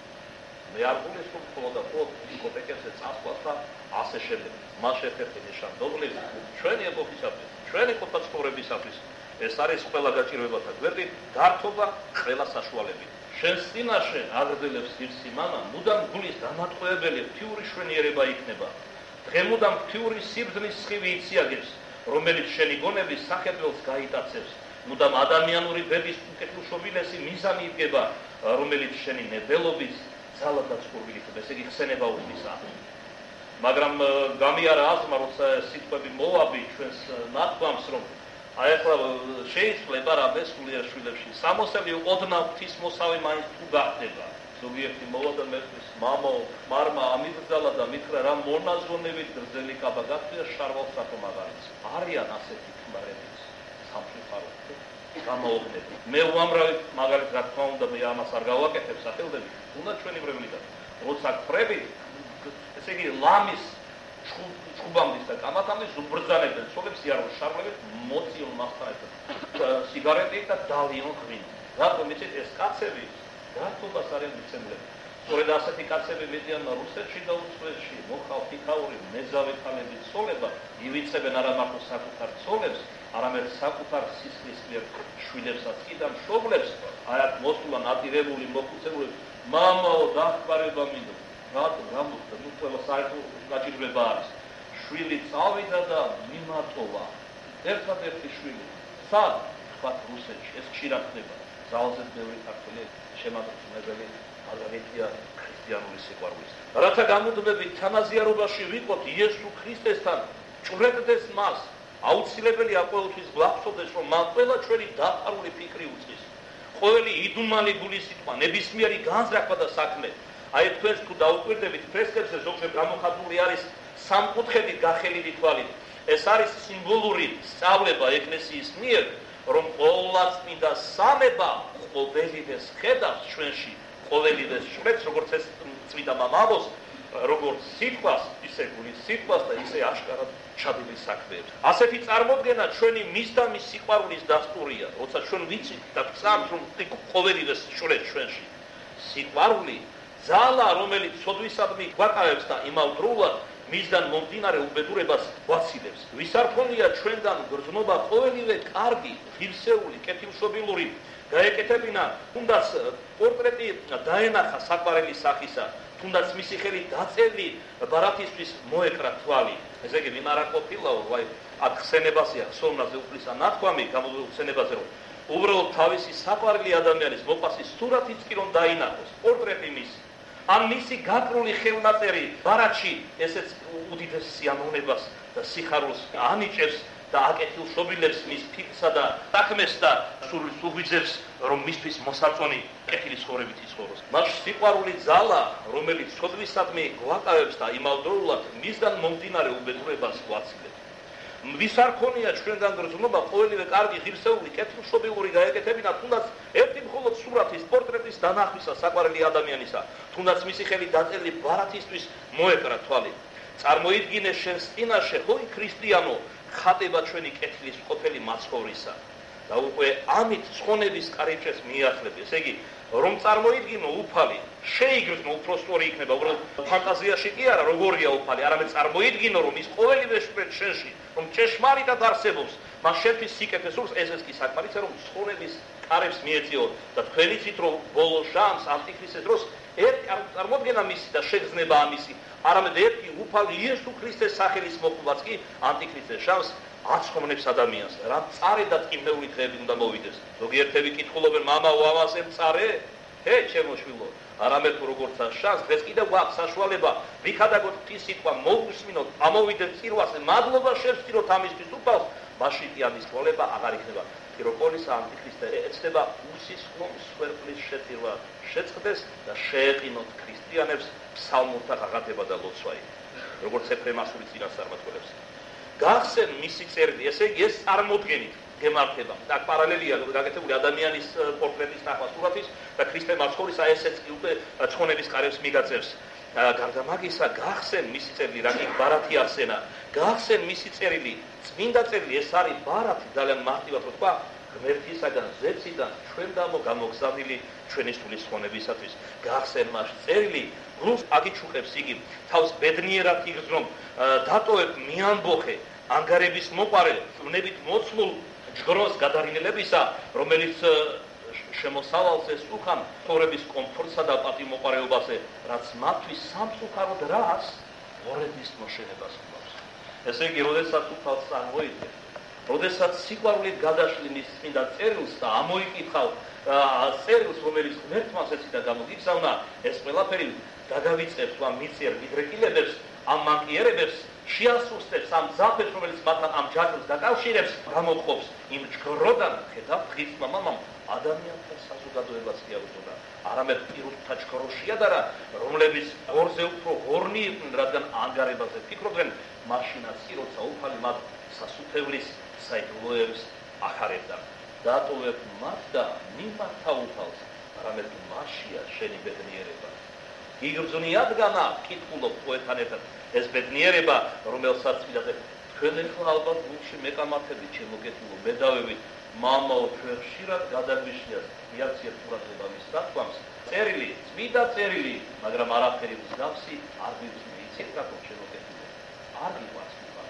მე არ გულისხმობ მხოლოდ და მხოლოდ დისკოთეკებზე წასვლას და ასე შემდეგ. მას ერთ-ერთი ნიშანდობლივი ჩვენი ეპოქისათვის, ჩვენი ყოფაცხოვრებისათვის ეს არის ყველა გაჭირვებათა გვერდით გართობა ყველა საშუალებით. შენს წინაშე აგრძელებს ღირსი მამა, მუდამ გულის დამატყუებელი ფთიური შვენიერება იქნება. დღემუდამ ფთიური სიბრძნის სხივი იციაგებს, რომელიც შენი გონების სახეებელს გაიტაცებს. მუდამ ადამიანური ბედის უკეთილშობილესი მიზანი იდგება, რომელიც შენი ნებელობის ძალად დაცურვილითებს, ესე იგი ხსენება უბნისა. მაგრამ გამიარა აზმა, როცა სიტყვები მოვაბი ჩვენს ნათქვამს, რომ აი ახლა შეიძლება რა მესულიერ შვილებში სამოსელი ოდნავ ღვთისმოსავი მაინც თუ გახდება. ზოგიერთი მოვა და მესმის მამო, ხმარმა ამიბრძალა და მითხრა რა მონაზონებით გრძელი კაბა გახდა შარვალ სათო მაგარიც. არიან ასეთი ხმარებიც სამწუხაროდ გამოუგდები. მე უამრავი მაგალითად რა თქმა უნდა მე ამას არ გავაკეთებ სახელდები, უნდა ჩვენი ბრევლიდან. როცა ხრები, ესე იგი ლამის ჩუბამდის და კამათამდის უბრძანებდნენ ცოლებს იაროს შარლებით მოციონ მასთან ერთად სიგარეტით და დალიონ ღვინო. რატომ იცით ეს კაცები რატობას არიან მიცემლები? სწორედ ასეთი კაცები მიდიან რუსეთში და უცხოეთში, მოხალთ იქაური მეძავი ქალები ცოლება, ივიცებენ არა მარტო საკუთარ ცოლებს, არამედ საკუთარ სისხლის მიერ შვილებსაც კი და მშობლებს, აი აქ მოსულა ნადირებული, მოხუცებული, მამაო დახმარება მინდო. რატომ რა მოხდა? ნუ ყველა საერთო გაჭირვება არის. შვილი წავიდა და მიმატოვა. ერთადერთი შვილი. სად? თქვათ რუსეთში, ეს ხშირად ხდება. ძალზე ბევრი ქართველი შემადგენელი მაგალითია ქრისტიანული სიყვარულის. რათა გამუდმებით თანაზიარობაში ვიყოთ იესო ქრისტესთან, ჭვრეტდეს მას, აუცილებელია ყოველთვის გვახსოვდეს, რომ მან ყველა ჩვენი დაფარული ფიქრი უწყის. ყოველი იდუმალი გული სიტყვა, ნებისმიერი განზრახვა და საქმე. აი თქვენს თუ დაუკვირდებით ფრესკებზე ზოგჯერ გამოხატული არის სამკუთხედით გახელილი თვალით. ეს არის სიმბოლური სწავლება ეკლესიის მიერ, რომ ყოვლადწმინდა სამება ყოველივეს ხედავს ჩვენში, ყოველივეს შვრეთს, როგორც ეს წმინდა მამამოს, როგორც სიტყვას, ისე გულის სიტყვას და ისე აშკარად ჩადილი საქმეებს. ასეთი წარმოდგენა ჩვენი მის და მის სიყვარულის დასტურია, როცა ჩვენ ვიცით და ვწამთ, რომ ყოველივეს შვრეთს ჩვენში სიყვარული ძალა, რომელიც ცოდვისადმი გვაკავებს და იმავდროულად მისგან მომდინარე უბედურებას გვაცილებს. ვის არ ქონია ჩვენგან გრძნობა ყოველივე კარგი, ღირსეული, კეთილშობილური გაეკეთებინა, თუნდაც პორტრეტი დაენახა საყვარელის სახისა, თუნდაც მისი ხელი დაწერილი ბარათისთვის მოეკრა თვალი. ესე იგი, ვინ არ ყოფილაო, ვაი, აქ ხსენებასია, ხსოვნაზე უფლისა ნათქვამი, გამოდიოდა ხსენებაზე, რომ უბრალოდ თავისი საყვარელი ადამიანის მოყვასის სურათიც კი რომ დაინახოს, პორტრეტი მისი. ან მისი გაკრული ხელნაწერი ბარათში ესეც უდიდეს სიამოვნებას და სიხარულს ანიჭებს და აკეთილშობილებს მის ფიქრსა და საქმეს და სურვილს უღვიძებს, რომ მისთვის მოსაწონი კეთილი ცხოვრებით იცხოვროს. მას სიყვარული ძალა, რომელიც ცოდვისადმი გვაკავებს და იმავდროულად მისგან მომდინარე უბედურებას გვაცილებს. ვის არ ქონია ჩვენგან გრძნობა ყოველივე კარგი, ღირსეული, კეთილშობილური გაეკეთებინა, თუნდაც ერთი მხოლოდ სურათის, პორტრეტის დანახვისა საყვარელი ადამიანისა, თუნდაც მისი ხელი დაწერილი ბარათისთვის მოეკრა თვალი. წარმოიდგინე შენს წინაშე, ხოი ქრისტიანო, ხატება ჩვენი კეთილის ყოფილი მაცხოვრისა და უკვე ამით ცხონების კარიბჭეს მიახლები. ესე იგი, რომ წარმოიდგინო უფალი, შეიგრძნო უფროსწორი იქნება, უბრალოდ ფანტაზიაში კი არა, როგორია უფალი, არამედ წარმოიდგინო, რომ ის ყოველივე შვრეთ შენში, რომ ჭეშმარიტად არსებობს, მას შენთვის სიკეთე სურს, ესეც კი საკმარისია, რომ ცხონების კარებს მიეწიო და თქვენ იცით, რომ ბოლო ჟამს ანტიქრისტეს დროს ერთი წარმოდგენა მისი და შეგრძნება ამისი, არამედ ერთი უფალი იესო ქრისტეს სახელის მოხმობაც კი ანტიქრისტეს ჟამს აცხოვრებს ადამიანს. რა მწარე და ტკივნეული დღეები უნდა მოვიდეს. ზოგიერთები კითხულობენ, მამაო, ამაზე მწარე? ჰე, ჩემო შვილო, არამედ როგორც შანს, დღეს კიდევ გვაქვს საშუალება, ვიქადაგოთ ღვთის სიტყვა, მოვუსმინოთ, ამოვიდეთ წირვაზე, მადლობა შევსწიროთ ამისთვის უფალს, მაშინ კი ამის ყოლება აღარ იქნება. პიროპოლის ანტიქრისტე ეცდება უსისხლო მსხვერპლის შეწირვა, შეწყდეს და შეეყინოთ ქრისტიანებს ფსალმურთა ღაღადება და ლოცვა. როგორც ეფრემასური წინასწარმეტყველებს. გახსენ მისი წერილი, ესე იგი ეს წარმოდგენით გემართება. და პარალელია გაკეთებული ადამიანის პორტრეტის ნახვა სურათის და ქრისტე მაცხოვრისა ესეც კი უკვე ცხონების კარებს მიგაწევს. გარდა მაგისა, გახსენ მისი წერილი, რა კი ბარათი ახსენა. გახსენ მისი წერილი, წმინდა წერილი, ეს არის ბარათი, ძალიან მარტივად რო თქვა, ღმერთისაგან ზეციდან ჩვენ გამო გამოგზავნილი ჩვენი სულის ცხონებისათვის. გახსენ მას წერილი, გულს აგიჩუქებს იგი, თავს ბედნიერად იგრძნობ, დატოვებ მიამბოხე, ანგარების მოყარე, ვნებით მოცმულ ჯგროს გადარინელებისა, რომელიც შემოსავალს ესუხან ცხოვრების კომფორტსა და პატიმოყარეობაზე, რაც მათთვის სამწუხაროდ რას ღორების მოშენებას ხმობს. ესე იგი, როდესაც უფალს წარმოიდგენ, როდესაც სიყვარულით გადაშლი მის წმინდა წერილს და ამოიკითხავ წერილს, რომელიც ღმერთმა ეციდა გამოგიგზავნა, ეს ყველაფერი დაგავიწყებს ამ მიწიერ მიდრეკილებებს, ამ მანკიერებებს, შეასუსტებს ამ ძაფებს, რომელიც მათთან ამ ჯაჭვს დაკავშირებს, გამოყოფს იმ ჯგროდან, ხედავ ღირსმა მამამ ადამიანთა საზოგადოებას კი აუწოდა. არამედ პირუთა ჯგრო შეადარა, რომლებიც ღორზე უფრო ღორნი იყვნენ, რადგან ანგარებაზე ფიქრობდნენ, მაშინაც კი როცა უფალი მათ სასუფევლის საიდუმლოებს ახარებდა. დატოვებ მათ და მიმართა უფალს, არამედ მასშია შენი ბედნიერება. იგრძნი ადგანა, კითხულობ პოეტთან ერთად, ეს ბედნიერება, რომელსაც ვიდათ თქვენ ახლა ალბათ გულში მეკამათებით შემოგეთულო, მედავებით, მამაო ჩვენ ხშირად გადაგვიშლიათ, რეაქციად ყურადღება მის დათვალს. წერილი, წმიდა წერილი, მაგრამ არაფერი მსგავსი არ გვიწვია, იცით რატომ შემოგეთულო? არ გიყვარს.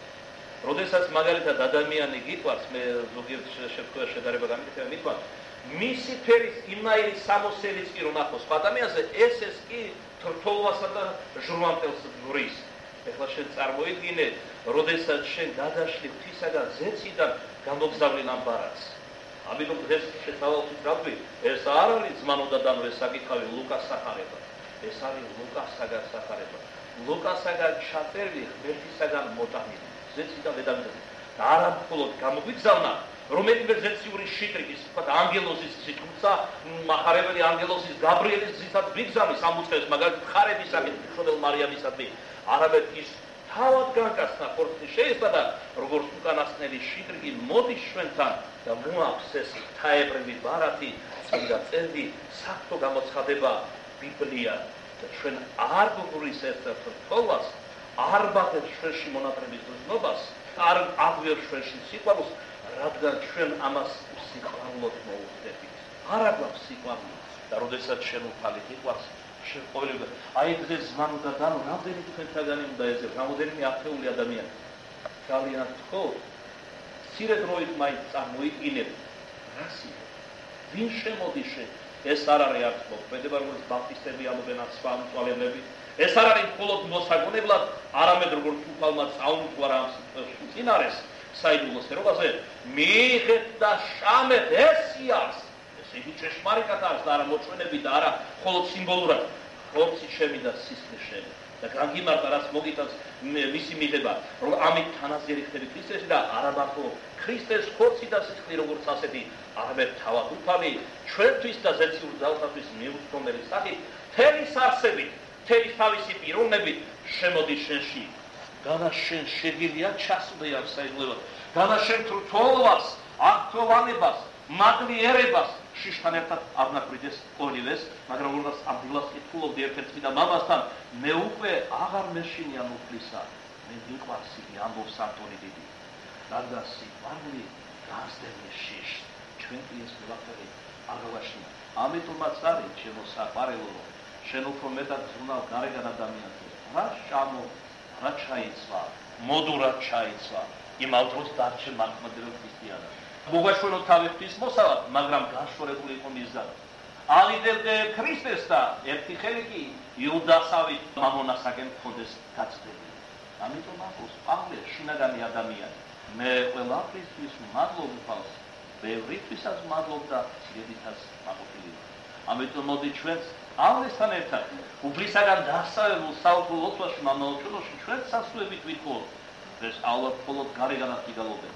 როდესაც მაგალითად ადამიანი გიყვარს, მე ზოგიერთ შემთხვევაში შედარება გამიგეთ, მითქვა, მისი ფერის იმნაირი სამოსელიც კი რომ ახლოს ადამიანზე, ეს ეს კი თრთოლვასა და ჟურვამტელს გვრის. ეხლა შენ წარმოიდგინე, როდესაც შენ გადაშლი ღვთისაგან ზეციდან გამოგზავნილ ამ ბარათს. ამიტომ დღეს შეთავაზეთ რაბი, ეს არ არის ზმანოდადანვე საკითხავი ლუკას სახარება. ეს არის ლუკასაგან სახარება. ლუკასაგან ჩაწერილი ღმერთისაგან მოტანილი. ზეციდან დედამიწაზე. და არა მხოლოდ გამოგვიგზავნა, რომელიმე ზეციური შიტრიკის, ვთქვათ, ანგელოზის გზით, თუმცა მახარებელი ანგელოზის გაბრიელის გზითაც ვიგზავნის ამუწყებს, მაგალითად, ხარებისაკენ, მშობელ მარიამისადმი, არამედ ის თავად განკაცნა ხორცი შეესწა და როგორც უკანასკნელი შიტრიკი მოდის ჩვენთან და მოაქვს ეს თაებრივი ბარათი, წმინდა წერილი, საფრთხო გამოცხადება, ბიბლია და ჩვენ არ გვგურის ერთ თხოვას, არ ბახებს ჩვენში მონატრების გრძნობას, არ აღვიებს ჩვენში სიყვარულს, რადგან ჩვენ ამას სიყვარულოდ მოუხდებით. არ აგვაქვს სიყვარული და როდესაც შენ უფალი გიყვარს, შენ ყოველივე აი დღეს ზმანოდადანო რამდენი თქვენთაგანი უნდა ეძებ, რამდენიმე ათეული ადამიანი. ძალიან თხოვთ, მცირე დროით მაინც წარმოიდგინეთ, რა სიტყვა, ვინ შემოდის შენ? ეს არ არის არც მოქმედება, როგორც ბაპტისტები ამობენ ან სხვა მწვალებლები. ეს არ არის მხოლოდ მოსაგონებლად, არამედ როგორც უფალმა წაუმტყარა ამ წინარეს საიდუმლო სფეროზე, მიიღეთ და შამეთ, ეს იარს. ეს იგი ჭეშმარიტად არის და არა მოწვენები და არა მხოლოდ სიმბოლურად. ხორცი ჩემი და სისხლი შენი. და განგიმართა რაც მოგიტანს მისი მიღება, რომ ამით თანაზიერი ხდები ქრისტეში და არა მარტო ქრისტეს ხორცი და სისხლი როგორც ასეთი, არამედ თავად უფალი ჩვენთვის და ზეციური ძალთათვის მიუწვდომელი სახით, თელის არსებით, თელის თავისი პიროვნებით შემოდის შენში. განა შენ შეგიძლია ჩასვდე ამ საიდუმლოებად, განა შენ თრთოლვას, აქტოვანებას, მადლიერებას შიშთან ერთად ავნაკვირდეს ყოველივეს, მაგრამ როგორც ამ დილას კითხულობდი ერთ-ერთ წმინდა მამასთან, მე უკვე აღარ მეშინი ამ უფლისა, მე მიყვარს იგი, ამბობს ანტონი დიდი. რადგან სიყვარული გასდევნის შიშს, ჩვენ კი ეს ყველაფერი არ გავაშინია. ამიტომაც არის ჩემო საყვარელო, შენ უფრო მეტად ზრუნავ გარეგან ადამიანზე. რა შამო, რა ჩაიცვა, მოდურად ჩაიცვა, იმავ დროს დარჩე მართლმადიდებლ ქრისტიანად. მოგაშოროთ თავი ღვთის მოსავალ, მაგრამ გაშორებული იყო მიზანი. ალიდებდე ქრისტეს და ერთი ხელი კი იუდასავით მამონასაკენ ჰქონდეს გაცდები. ამიტომ ახოს პავლე შინაგანი ადამიანი. მე ყველაფრისთვის მადლობ უფალს, ბევრისთვისაც მადლობ და ცირებითაც მაყოფილი ვარ. ამიტომ მოდი ჩვენც პავლესთან ერთად უფლისაგან დასავებულ საოცრულ ლოცვაში მამაო ჩვენოში ჩვენ სასწრებით ვითხოვოთ. ეს ალბათ მხოლოდ გარეგანად იგალობენ.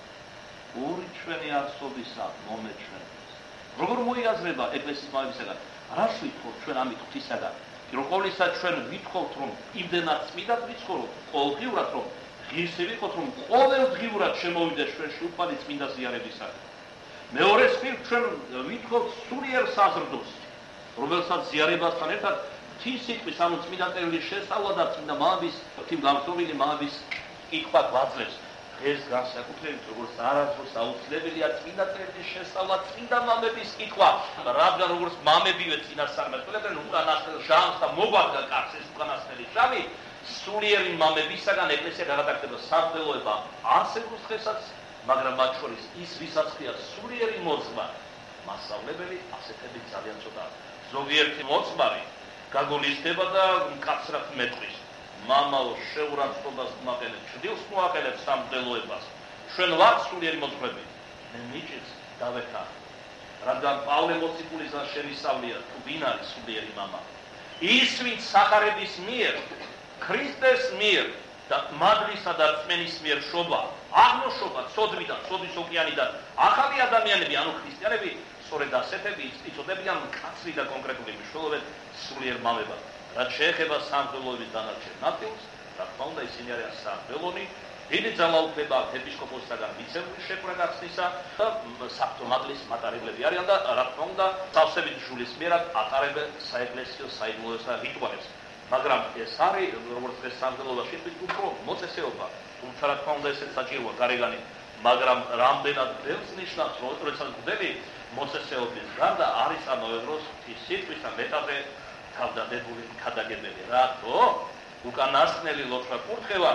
ორი ჩვენი არსობისა მომეჩვენებს. როგორ მოიაზრება ეკლესიის მამებისაგან? რას ვითხოვთ ჩვენ ამით ღვთისაგან? რომ ყოვლისა ჩვენ ვითხოვთ, რომ იმდენად წმიდად ვიცხოვროთ, ყოველდღიურად რომ ღირსი ვიყოთ, რომ ყოველდღიურად შემოვიდეს ჩვენში უფალი წმინდა ზიარებისაკენ. მეორე მხრივ ჩვენ ვითხოვთ სულიერ საზრდოს, რომელსაც ზიარებასთან ერთად ღვთის სიტყვის, ანუ წმინდა წერილის შესწავლა და წმინდა მამების, ღვთისმგანწველი მამების კითხვა გვაძლევს. ეს განსაკუთრებით როგორც არასდროს აუცილებელია წმინდა წერილის შესწავლა, წმინდა მამების კითხვა, რადგან როგორც მამებივე წინასწარმეტყველებენ უკანასკნელ ჟამს და მოგვაგდა კარს ეს უკანასკნელი ჟამი, სულიერი მამებისაგან ეკლესია გადაგდება სამღვდელოება არსებობს დღესაც, მაგრამ მათ შორის ის ვისაც ხია სულიერი მოძღვარი, მასწავლებელი ასეთები ძალიან ცოტაა. ზოგიერთი მოძღვარი გაგულისდება და მკაცრად მეტყვის. მამაო შეურაცხყოფას მოაყენეთ, ჩრდილს მოაყენეთ სამღვდელოებას. ჩვენ ვართ სულიერი მოძღვრები. მე მიჭირს დავექა. რადგან პავლე მოციქულისგან შევისწავლია, თუ ვინ არის სულიერი მამა. ის ვინც სახარების მიერ, ქრისტეს მიერ და მადლისა და რწმენის მიერ შობა, აღმოშობა ცოდვიდან, ცოდვის ოკეანიდან, ახალი ადამიანები, ანუ ქრისტიანები, სწორედ ასეთები იწოდებიან მკაცრი და კონკრეტული მნიშვნელობით სულიერ მამებად. რაც შეეხება სამღვდელოების დანარჩენ ნაწილს, რა თქმა უნდა, ისინი არიან სამღვდელონი, დიდი ძალაუფლება აქვს ეპისკოპოსისაგან მიცემული შეკვრა გახსნისა და საფრთხო მადლის მატარებლები არიან და რა თქმა უნდა, სავსებით ჟულის მიერად ატარებენ საეკლესიო საიდუმლოებსა და რიტუალებს. მაგრამ ეს არის როგორც ეს სამგელობაში თვით უფრო მოწესეობა, თუმცა რა თქმა უნდა ესეც საჭიროა გარეგანი, მაგრამ რამდენად ბევრს ნიშნავს, როდესაც გვდები მოწესეობის გარდა არის ამავე დროს ის სიტყვისა მეტადე თავდადებული ქადაგებელი, რატო? უკანასკნელი ლოცვა კურთხევა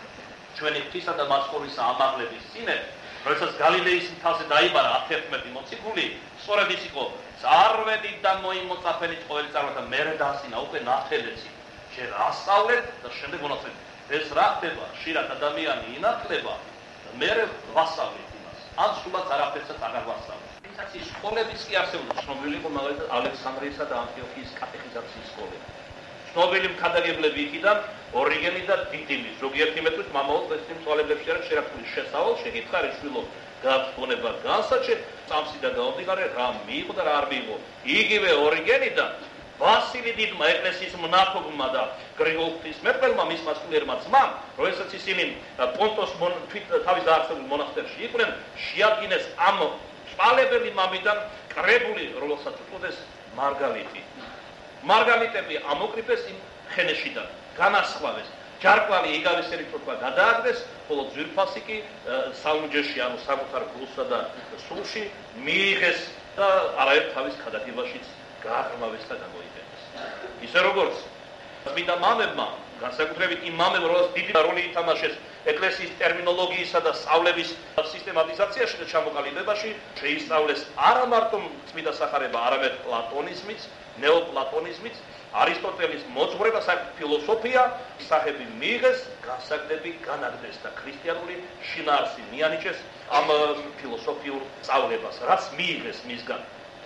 ჩვენი ღვთისა და მასკოვისა ამაღლების წინე, როდესაც გალილეის მთაზე დაიბარა ათერთმეტი მოციქული, სწორედ ის იყო წარვედით და მოიმოწაფენით ყოველი წარვა და მერე დაასინა უკვე ნათელეცი. შენ ასწავლეთ და შემდეგ მონაცემ. ეს რა ხდება? ხშირად ადამიანი ინათლება და მერე ვასწავლეთ იმას. ან სულაც არაფერსაც აღარ ვასწავლეთ. ისაც ის სკოლებიც კი არსებობდა, ცნობილი იყო მაგალითად ალექსანდრიისა და ანტიოქიის კატეხიზაციის სკოლები. ცნობილი მქადაგებლები იქიდან ორიგენი და დიდილი, ზოგიერთი მეტყვის მამაო წესრიგ მწვალებლებში არის შერაცხული შესავალ, შეკითხარი შვილო გაგონება განსაჩენ, წამსი და გაოდიგარე რა მიიღო და რა არ მიიღო. იგივე ორიგენიდან ვასილი დიდმა ეკლესიის მონახობმა და გრიგოლ ღვთისმეტყველმა მის მასულიერმა ძმამ, როდესაც ისინი პონტოს თვით თავის დაარსებულ მონასტერში იყვნენ, შეადგინეს ამ მწვალებელი მამიდან კრებული, რომელსაც უწოდეს მარგალიტი. მარგალიტები ამოკრიფეს იმ ხენეშიდან, განასხვავეს. ჯარკვალი იგავისერი თქმა გადააგდეს, ხოლო ძვირფასი კი საუნჯეში, ანუ საკუთარ გულსა და სულში მიიღეს და არაერთ თავის ქადაგებაშიც გააღრმავეს და გამოიყენეს. ისე როგორც წმინდა მამებმა, განსაკუთრებით იმ მამებმა, რომელსაც დიდი როლი ითამაშეს ეკლესიის ტერმინოლოგიისა და სწავლების სისტემატიზაციაში და ჩამოყალიბებაში, შეისწავლეს არა მარტო წმინდა სახარება, არამედ პლატონიზმიც, ნეოპლატონიზმიც, არისტოტელის მოძღვრება, ფილოსოფია, სახები მიიღეს, განსაკუთრები განაგდეს და ქრისტიანული შინაარსი მიანიჭეს ამ ფილოსოფიურ სწავლებას, რაც მიიღეს მისგან.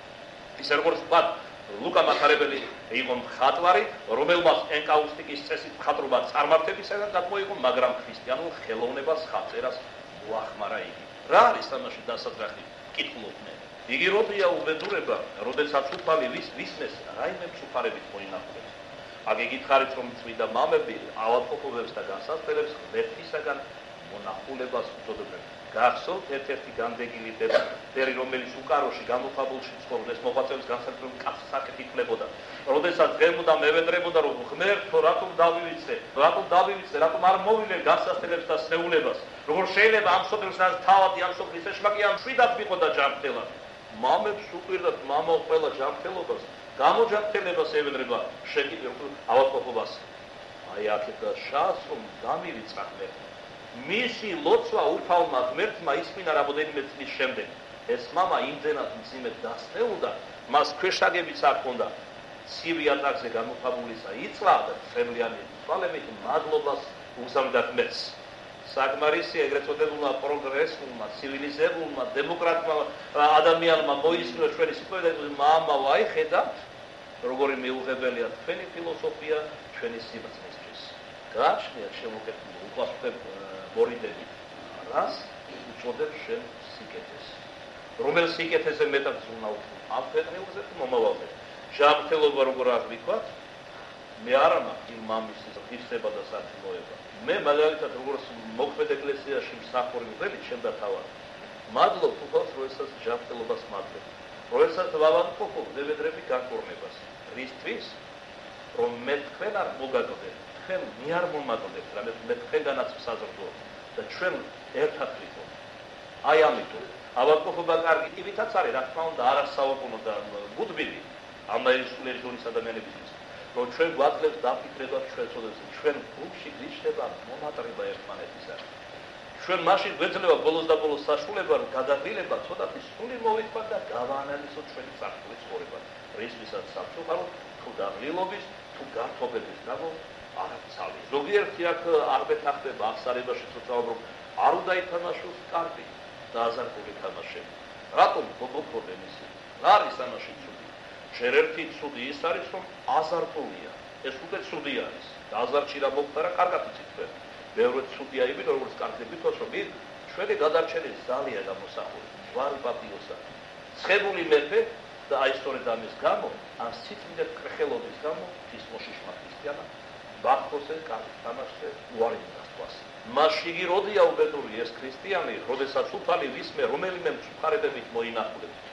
ისე როგორც ვთქვათ, ლუკა მახარებელი იყო მხატვარი, რომელმაც ენკაუსტიკის წესით მხატვრობა წარმართებისაგან გადმოიღო, მაგრამ ქრისტიანულ ხელოვნებას, ხატწერას მოახმარა იგი. რა არის ამაში დასაძრახი? კითხულობდნენ. იგი როდია უბედურება, როდესაც უფალი ვის ვისმეს რაიმე მწუხარებით მოინახულებს. აქ იგითხარით, რომ წმინდა მამები ავადმყოფობებს და განსასწრებს ღმერთისაგან მონახულებას უწოდებენ. გახსოვთ ერთ-ერთი განდეგილი ბერი, რომელიც უკაროში გამოხაბულში ცხოვრობს, მოღვაწეობის განსაკუთრებულ კაცს საკითხებოდა. როდესაც ღემოდა მევედრებოდა, რომ ღმერთო, რატომ დავივიწყე, რატომ დავივიწყე, რატომ არ მოვილე განსასწრებს და სნეულებას. როგორ შეიძლება ამ სოფელს თავადი ამ სოფლის ეშმაკი ამ შვიდად მიყოდა ჯანმრთელად. მამებს უყვირდათ მამაო ყველა ჯანმრთელობას, გამოჯანმრთელებას ევედრება შეკითხვა ავადმყოფობას. აი აქეთა შას რომ დამივიწყა ღმერთი. მისი ლოცვა უფალმა ღმერთმა ისმინა რამოდენიმე წლის შემდეგ. ეს მამა იმდენად მძიმედ დასნეულდა, მას ქვეშაგებიც არ ჰქონდა. ცივი ატარზე გამოხაბულისა იწვა და წემლიანი თვალებით მადლობას უგზავნიდა ღმერთს. საკმარისი ეგრეთ წოდებულმა პროგრესულმა, ცივილიზებულმა, დემოკრატმა ადამიანმა მოისმინა ჩვენი სიტყვები და მამა ვაი ხედავთ, როგორი მიუღებელია თქვენი ფილოსოფია ჩვენი სიბრძნისთვის. გააჩნიათ შემოკეთებული უყვასხებ მორიდები, რას უწოდებს შენ სიკეთეს. რომელ სიკეთეზე მეტად ზრუნავ ამ ფერმერზე მომავალზე. ჯანმრთელობა როგორ არ ვიქვა? მე არა მაქვს იმ მამის ღირსება და სათნოება. მე მაგალითად როგორც მოქმედ ეკლესიაში მსახური ვიყავი, ჩემდა თავად. მადლობ უფალს, როდესაც ჯანმრთელობას მადლობ. როდესაც ვავადმყოფობ მევედრები განკურნებას. რისთვის? რომ მე თქვენ არ მოგაგდებ, თქვენ მე არ მომაგდებთ, რამე მე თქვენგანაც საზრდოობ და ჩვენ ერთად ვიყოთ. აი ამიტომ ავადმყოფობა კარგი ტიპითაც არის, რა თქმა უნდა, არასაუკუნო და გუდბილი ამ ერისულის ადამიანებისთვის. რომ ჩვენ გვაძლევს დაფიქრებას ჩვენ წოდებს, ჩვენ გულში გიჩნდება მონატრება ერთმანეთისა. ჩვენ მაშინ გვეძლევა ბოლოს და ბოლოს საშუალება, რომ გადაგილება ცოტათი სული მოვიწყოთ და გავაანალიზოთ ჩვენი საფრთხის ცხოვრება. რისთვისაც სამწუხაროდ თუ დაღლილობის, თუ გართობების გამო არაცალი. ზოგიერთი აქ არ მეთანხმება აღსარებაში ცოტაობ არ უნდა ითამაშოს კარგი და აზარტული თამაშები. რატომ გოგოქორდენ ისინი? რა არის ამაში ცუდი? ჯერ ერთი ცუდი ის არის, რომ აზარტულია. ეს უკვე ცუდი არის. და აზარტში რა მოხდა, კარგად იცით თქვენ. მეორე ცუდია იმით, როგორც კარგად ვითქვას, რომ ჩვენი გადარჩენის ზალია გამოსახული. ჯვარი პატიოსა. ცხებული მეფე და აი სწორედ ამის გამო, ამ სიწმინდე კრხელობის გამო ის მოშიშმა ქრისტიანა ბახტოზე კარგი თამაშზე უარი დასწვას. მასში იგი როდია უბედური ეს ქრისტიანი, როდესაც უფალი ვისმე რომელიმე მწუხარებებით მოინახულებს.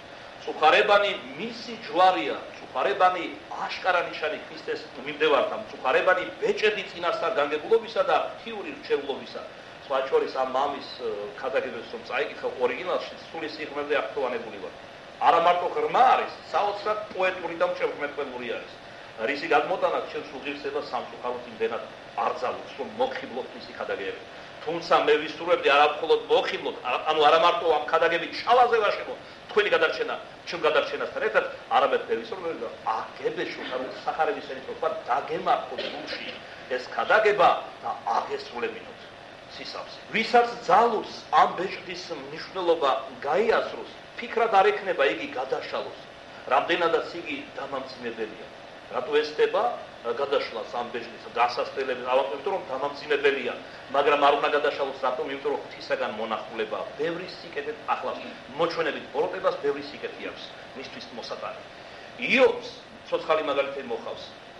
წუხარებანი მისი ჯვარია, წუხარებანი აშკარა ნიშანი ქრისტეს მიმდევართა, წუხარებანი ბეჭედი წინასწარ განგებულობისა და ღვთიური რჩეულობისა. სხვა შორის ამ მამის ქადაგებებს რომ წაიკითხა ორიგინალში, სული სიღრმეზე აღთოვანებული ვარ. არა მარტო ღრმა არის, საოცრად პოეტური და მჭერმეტყველური არის. რისი გადმოტანა ჩემს უღირსებას სამწუხაროდ იმდენად არ ძალუს, რომ მოხიბლოთ მისი ქადაგებები. თუმცა მე ვისურვებდი არა მხოლოდ მოხიბლოთ, ანუ არა მარტო ამ ქადაგებით შალაზე ვაშენო, თქვენი გადარჩენა, ჩემ გადარჩენასთან ერთად, არამედ მე ვისურვებდი, რომ აგებეშო, ანუ სახარების ენითა დაგემართოთ გულში ეს ქადაგება და აგესრულებინოთ სისავსე. ვისაც ძალუს ამ ბეჭდის მნიშვნელობა გაიაზროს, ფიქრად არ ექნება იგი გადაშალოს. რამდენადაც იგი დამამძიმებელია. რატო ესწება გადაშლას ამ ბეჭდის დასასწრელების ავადმყოფი რომ დამამძიმებელია, მაგრამ არ უნდა გადაშალოს რატომ? იმიტომ რომ ღვთისაგან მონახულება ბევრი სიკეთე ახლავს, მოჩვენებით ბოროტებას ბევრი სიკეთე აქვს მისთვის მოსატანი. იობს ცოცხალი მაგალითი მოხავს.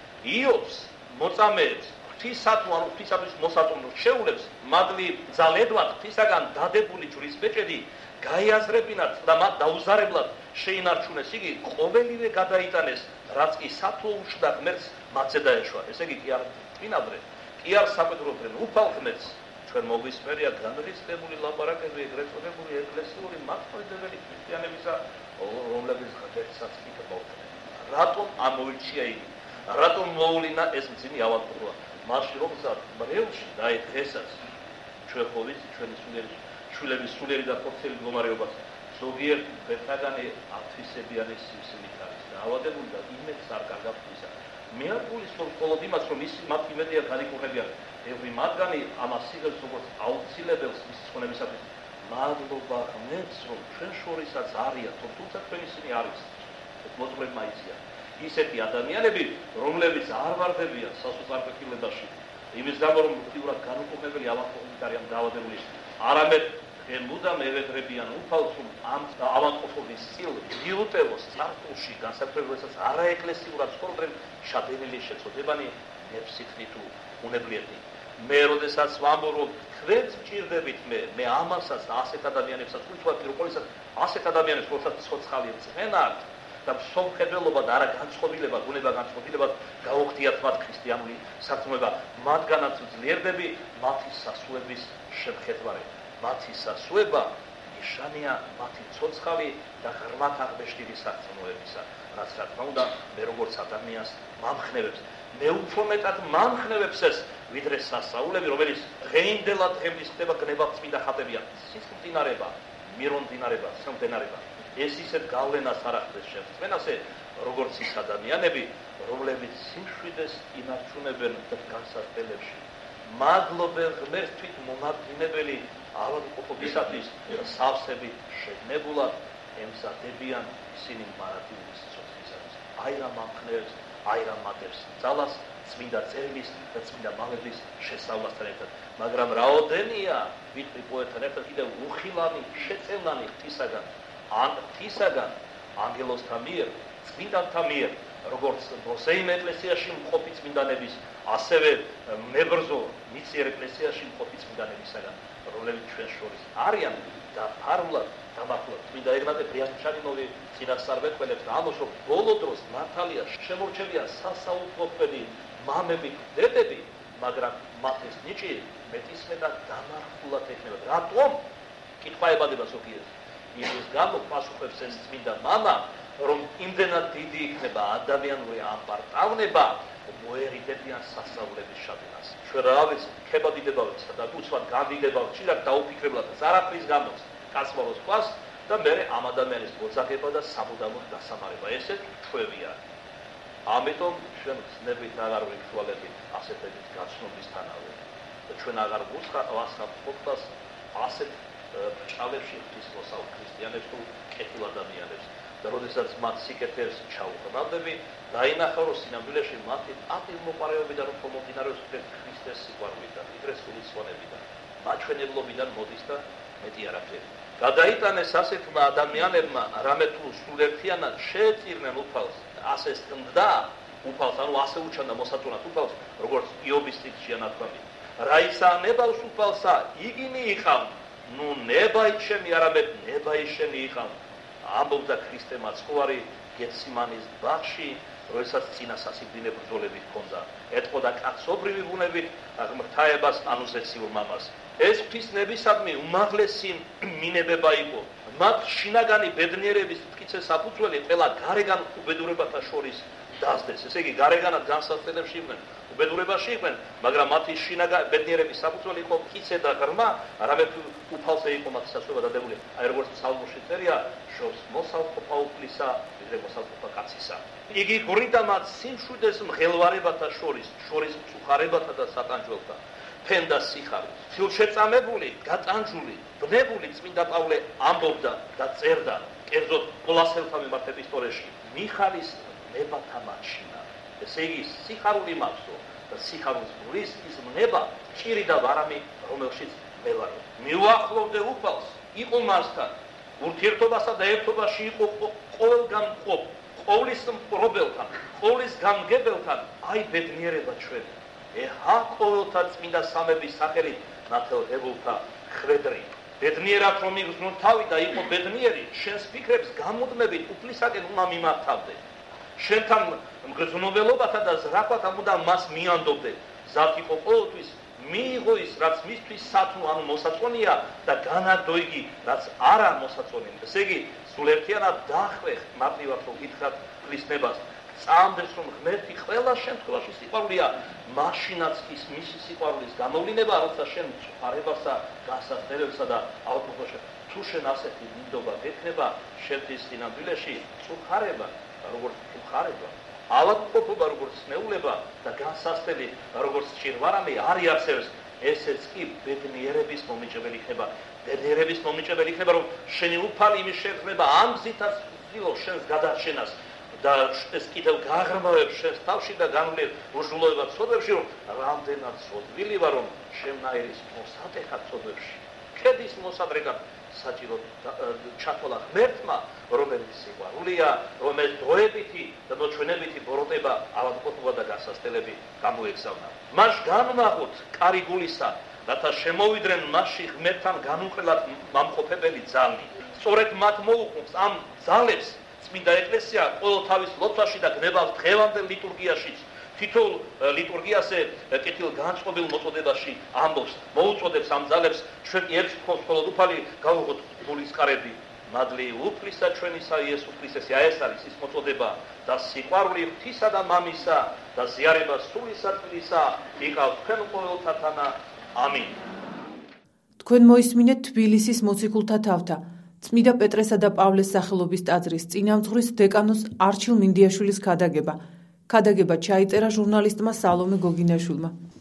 იობს მოწამეებს ღვთისათუ ანუ ღვთისათვის მოსატონო შეულებს მადლი ძალედვად ღვთისაგან დადებული ჯვრის ბეჭედი გაიაზრებინათ და მათ დაუზარებლად შეინარჩუნეს იგი ყოველივე გადაიტანეს რაც კი სათო უშდა ღმერთს მათზე დაეშვა. ესე იგი კი არ წინაბრე, კი არ საკვეთროდნენ უფალ ღმერთს. ჩვენ მოგვისმენია განრისხებული ლაპარაკები ეგრეთ წოდებული ეკლესიური მართლმადიდებელი ქრისტიანებისა, რომლებიც ღმერთსაც იკბობდნენ. რატომ ამოირჩია იგი? რატომ მოულინა ეს მძიმე ავადმყოფობა? მაშინ რომელსაც ბრეულში და დღესაც ჩვენ ხო ვიცით ჩვენი სულიერი შვილების სულიერი და ფორცელი მდგომარეობა ზოგიერთ ბეთაგანი ათვისებიანი სიმსივნით არის დაავადებული და იმედს არ კარგავს ისა. მე არ გულისხმობ მხოლოდ იმას, რომ ის მათ იმედია განიკურნებიან. ბევრი მათგანი ამას იღებს როგორც აუცილებელს მის ხონებისათვის. მადლობა ღმერთს, რომ ჩვენ შორისაც არიან, თუმცა ჩვენ ისინი არის. მოძღვრებმა იციან. ისეთი ადამიანები, რომლებიც არ ვარდებიან სასოწარკვეთილებაში, იმის გამო რომ აქტიურად განუკურნებელი ავადმყოფობით არიან დაავადებული, არამედ მუდამ ევედრებიან უფალს, რომ ამ ავადმყოფობის წილ მიუტევოს წარსულში განსაკუთრებულსაც არაეკლესიურად ცხოვრობენ შადენილი შეწოდებანი ნებსითნი თუ უნებლიეტნი. მე როდესაც ვამბობ, რომ თქვენც მჭირდებით მე, მე ამასაც და ასეთ ადამიანებსაც, უცბად პირველსაც ასეთ ადამიანებს, რომელსაც ცოცხალი წენა აქვს და მსოფლმხედველობა და არა განწყობილება, გუნება განწყობილება გაუხდიათ მათ ქრისტიანული სარწმუნება. მათგანაც ძლიერდები მათი სასუების შემხედვარე. მათი სასუება ნიშანია მათი ცოცხალი და ღრმად აღბეჭდილი სარწმუნოებისა, რაც რა თქმა უნდა მე როგორც ადამიანს მამხნევებს. მე უფრო მეტად მამხნევებს ეს, ვიდრე სასაულები, რომელიც დღეიმდელად დღემდე ხდება გნებავწმინდა ხატებიან. სისმდინარება, მირონდინარება, სამდენარება. ეს ისეთ გავლენას არ ახდენს შემწმენაზე, როგორც ის ადამიანები, რომლებიც სიმშვიდეს ინარჩუნებენ განსასწრებებში. მადლობენ ღმერთს თვით მომადგენელი ავადმყოფობისათვის სავსები შეგნებულად ემზადებიან ისინი მარადიულის სიცოცხლისათვის. აი რა მამხნევებს, აი რა მატებს ძალას წმინდა წერილის და წმინდა მამების შესწავლასთან ერთად. მაგრამ რაოდენია ვიტყვი პოეტთან ერთად კიდევ უხილანი, შეწევნანი ღვთისაგან, ან ღვთისაგან, ანგელოზთა მიერ, წმინდანთა მიერ, როგორც მოსეიმ ეკლესიაში მყოფი წმინდანების, ასევე მებრძო მიწიერ ეკლესიაში მყოფი წმინდანებისაგან, რომლებიც ჩვენ შორის არიან და ფარულად დამახლად წმინდა ეგნატე ბრიანჩანინოვი წინასწარმეტყველებს და ამბობს, რომ ბოლო დროს მართალია შემორჩენილია სასაუბრებელი მამები, დედები, მაგრამ მათ ეს ნიჭი მეტისმეტად დამარხულად ექნება. რატომ? კითხვა ებადება ზოგიერთს. იმის გამო პასუხებს ეს წმინდა მამა, რომ იმდენად დიდი იქნება ადამიანური ამპარტავნება, მოერიდებიან სასწაულების შადენას. ჩვენ რა ვიცი, ხება დიდებავებსა და უცბად გამდიდებავ ჭირակ დაუფიქრებლად ზარაფრის გამოც კაცმაროს ქვას და მე ამ ადამიანის მოძახება და სამუდამოდ დასამარება. ესეთ ჩვევია. ამიტომ ჩვენ ცნებით აღარ ვიქცვალებით ასეთების გაცნობისთანავე. ჩვენ აღარ ვასხამთ ყოფას ასეთ ჭალებში ღვთისმოსავალ ქრისტიანებს თუ კეთილ ადამიანებს. და როდესაც მათ სიკეთეს ჩაუყრდნავდები, დაინახა რომ სინამდვილეში მათი პატივმოყარეობიდან რომ მომდინარეობს ქრისტეს სიყვარულიდან, ვიდრე სულისვანებიდან, მაჩვენებლობიდან მოდის და მეტი არაფერი. გადაიტანეს ასეთმა ადამიანებმა, რამე თუ სულერთიანად შეეწირნენ უფალს, ასე სტნდა უფალს, ანუ ასე უჩანდა მოსაწონად უფალს, როგორც იობის წიგნშია ნათქვამი. რა ისანებავს უფალსა, იგინი იყავ, ნუ ნება იჩემი, არამედ ნება იშენი იყავ. ამბობდა ქრისტე მაცხოვარი გეციმანის ბაღში, როდესაც წინა სასიკვდინე ბრძოლები ჰქონდა. ეტყოდა კაცობრივი ბუნებით ღვთაებას ანუზეციურ მამას. ეს ღვთისნებისადმი უმაღლესი მინებება იყო. მათ შინაგანი ბედნიერების მტკიცე საფუძველი ყველა გარეგან უბედურებათა შორის დასდეს. ესე იგი, გარეგანად განსაცდელებში იყვნენ, უბედურებაში იყვნენ, მაგრამ მათი შინაგანი ბედნიერების საფუძველი იყო მტკიცე და ღრმა, არამედ უფალზე იყო მათი საზღვრება დადებული. აი როგორც ფსალმურში წერია, შორს მოსალყოფა უფლისა, ვიდრე მოსალყოფა კაცისა. იგი გვრიდა მათ სიმშვიდეს მღელვარებათა შორის, შორის მწუხარებათა და სატანჯველთა. ფენდა სიხარი, ფილშეწამებული, გატანჯული, ბნებული წმინდა პავლე ამბობდა და წერდა, კერძოდ კოლასელთა მიმართ ეპისტოლეში, მიხარის ნებათა მაჩინა. ესე იგი, სიხარული მაქვსო და სიხარულს გულის ის მნება ჭირიდა ვარამი, რომელშიც მელარო. მიუახლოვდე უფალს, იყო მასთან, ურთიერთობასა და ერთობაში იყო ყოველგან მყოფ, ყოვლის მპყრობელთან, ყოვლის გამგებელთან, აი ბედნიერება ჩვენი. ეჰა ყოველთა წმინდა სამების სახელით ნათელღებულთა ხვედრი. ბედნიერად რომ იგრძნო თავი და იყო ბედნიერი, შენს ფიქრებს გამუდმებით უფლისაკენ უნდა მიმართავდე. შენთან მგრძნობელობათა და ზრახვათა უნდა მას მიანდობდე. ზათ იყო ყოველთვის მიიღო ის, რაც მისთვის სათნო ანუ მოსაწონია და განაგდო იგი, რაც არა მოსაწონია. ესე იგი, სულ ერთიანად დახვეხ მარტივად რომ გითხრათ ქრისტებას. წამდეს რომ ღმერთი ყველა შემთხვევაში სიყვარულია, მაშინაც ის მისი სიყვარულის გამოვლინება, როცა შენ მწუხარებასა, გასასწრებსა და ავტოფოში თუ შენ ასეთი მინდობა გექნება, შენთვის სინამდვილეში მწუხარება, როგორც მწუხარება, ავადმყოფობა როგორც ნეულება და გასასწრები როგორც ჭირვარამი არ იარსებს, ესეც კი ბედნიერების მომიჭებელი ხდება. ბედნიერების მომიჭებელი ხდება, რომ შენი უფალი იმის შეგრძნება ამ გზითაც ვცდილობ შენს გადარჩენას. და ეს კიდევ გაღრმავებს შენს თავში და განვლილ უშულოებად ცოდვებში, რომ რამდენად ცოდვილი ვარ, რომ შემნაირის მოსატეხად ცოდვებში. ქედის მოსადრეკად საჭირო ჩათვალა ღმერთმა, რომელიც სიყვარულია, რომელიც დროებითი და მოჩვენებითი ბოროტება, ავადმყოფობა და გასასწრები გამოეგზავნა. მას განმაღოთ კარი გულისა, რათა შემოვიდნენ მასში ღმერთთან განუყრელად მამყოფებელი ძალი. სწორედ მათ მოუხმობს ამ ძალებს წმინდა ეკლესია ყოველ თავის ლოცვაში და გნებავ დღევანდელ ლიტურგიაშიც. თითოეულ ლიტურგიაზე კეთილ განწყობილ მოწოდებაში ამბობს, მოუწოდებს ამ ძალებს, ჩვენ ერთ მხოლოდ მხოლოდ უფალი გავუღოთ გულისყარები. მადლი უფლისა ჩვენისა იესო ქრისტეს, ეს არის ის მოწოდება და სიყვარული ღვთისა და მამისა და ზიარება სული საწმისა იყავთ თქვენ ყოველთათანა. ამინ. თქვენ მოისმინეთ თბილისის მოციქულთა თავთა წმიდა პეტრესა და პავლეს სახელობის ტაძრის წინამძღვრის დეკანოს არჩილ მინდიაშვილის ქადაგება. ქადაგება ჩაიწერა ჟურნალისტმა სალომე გოგინაშვილმა.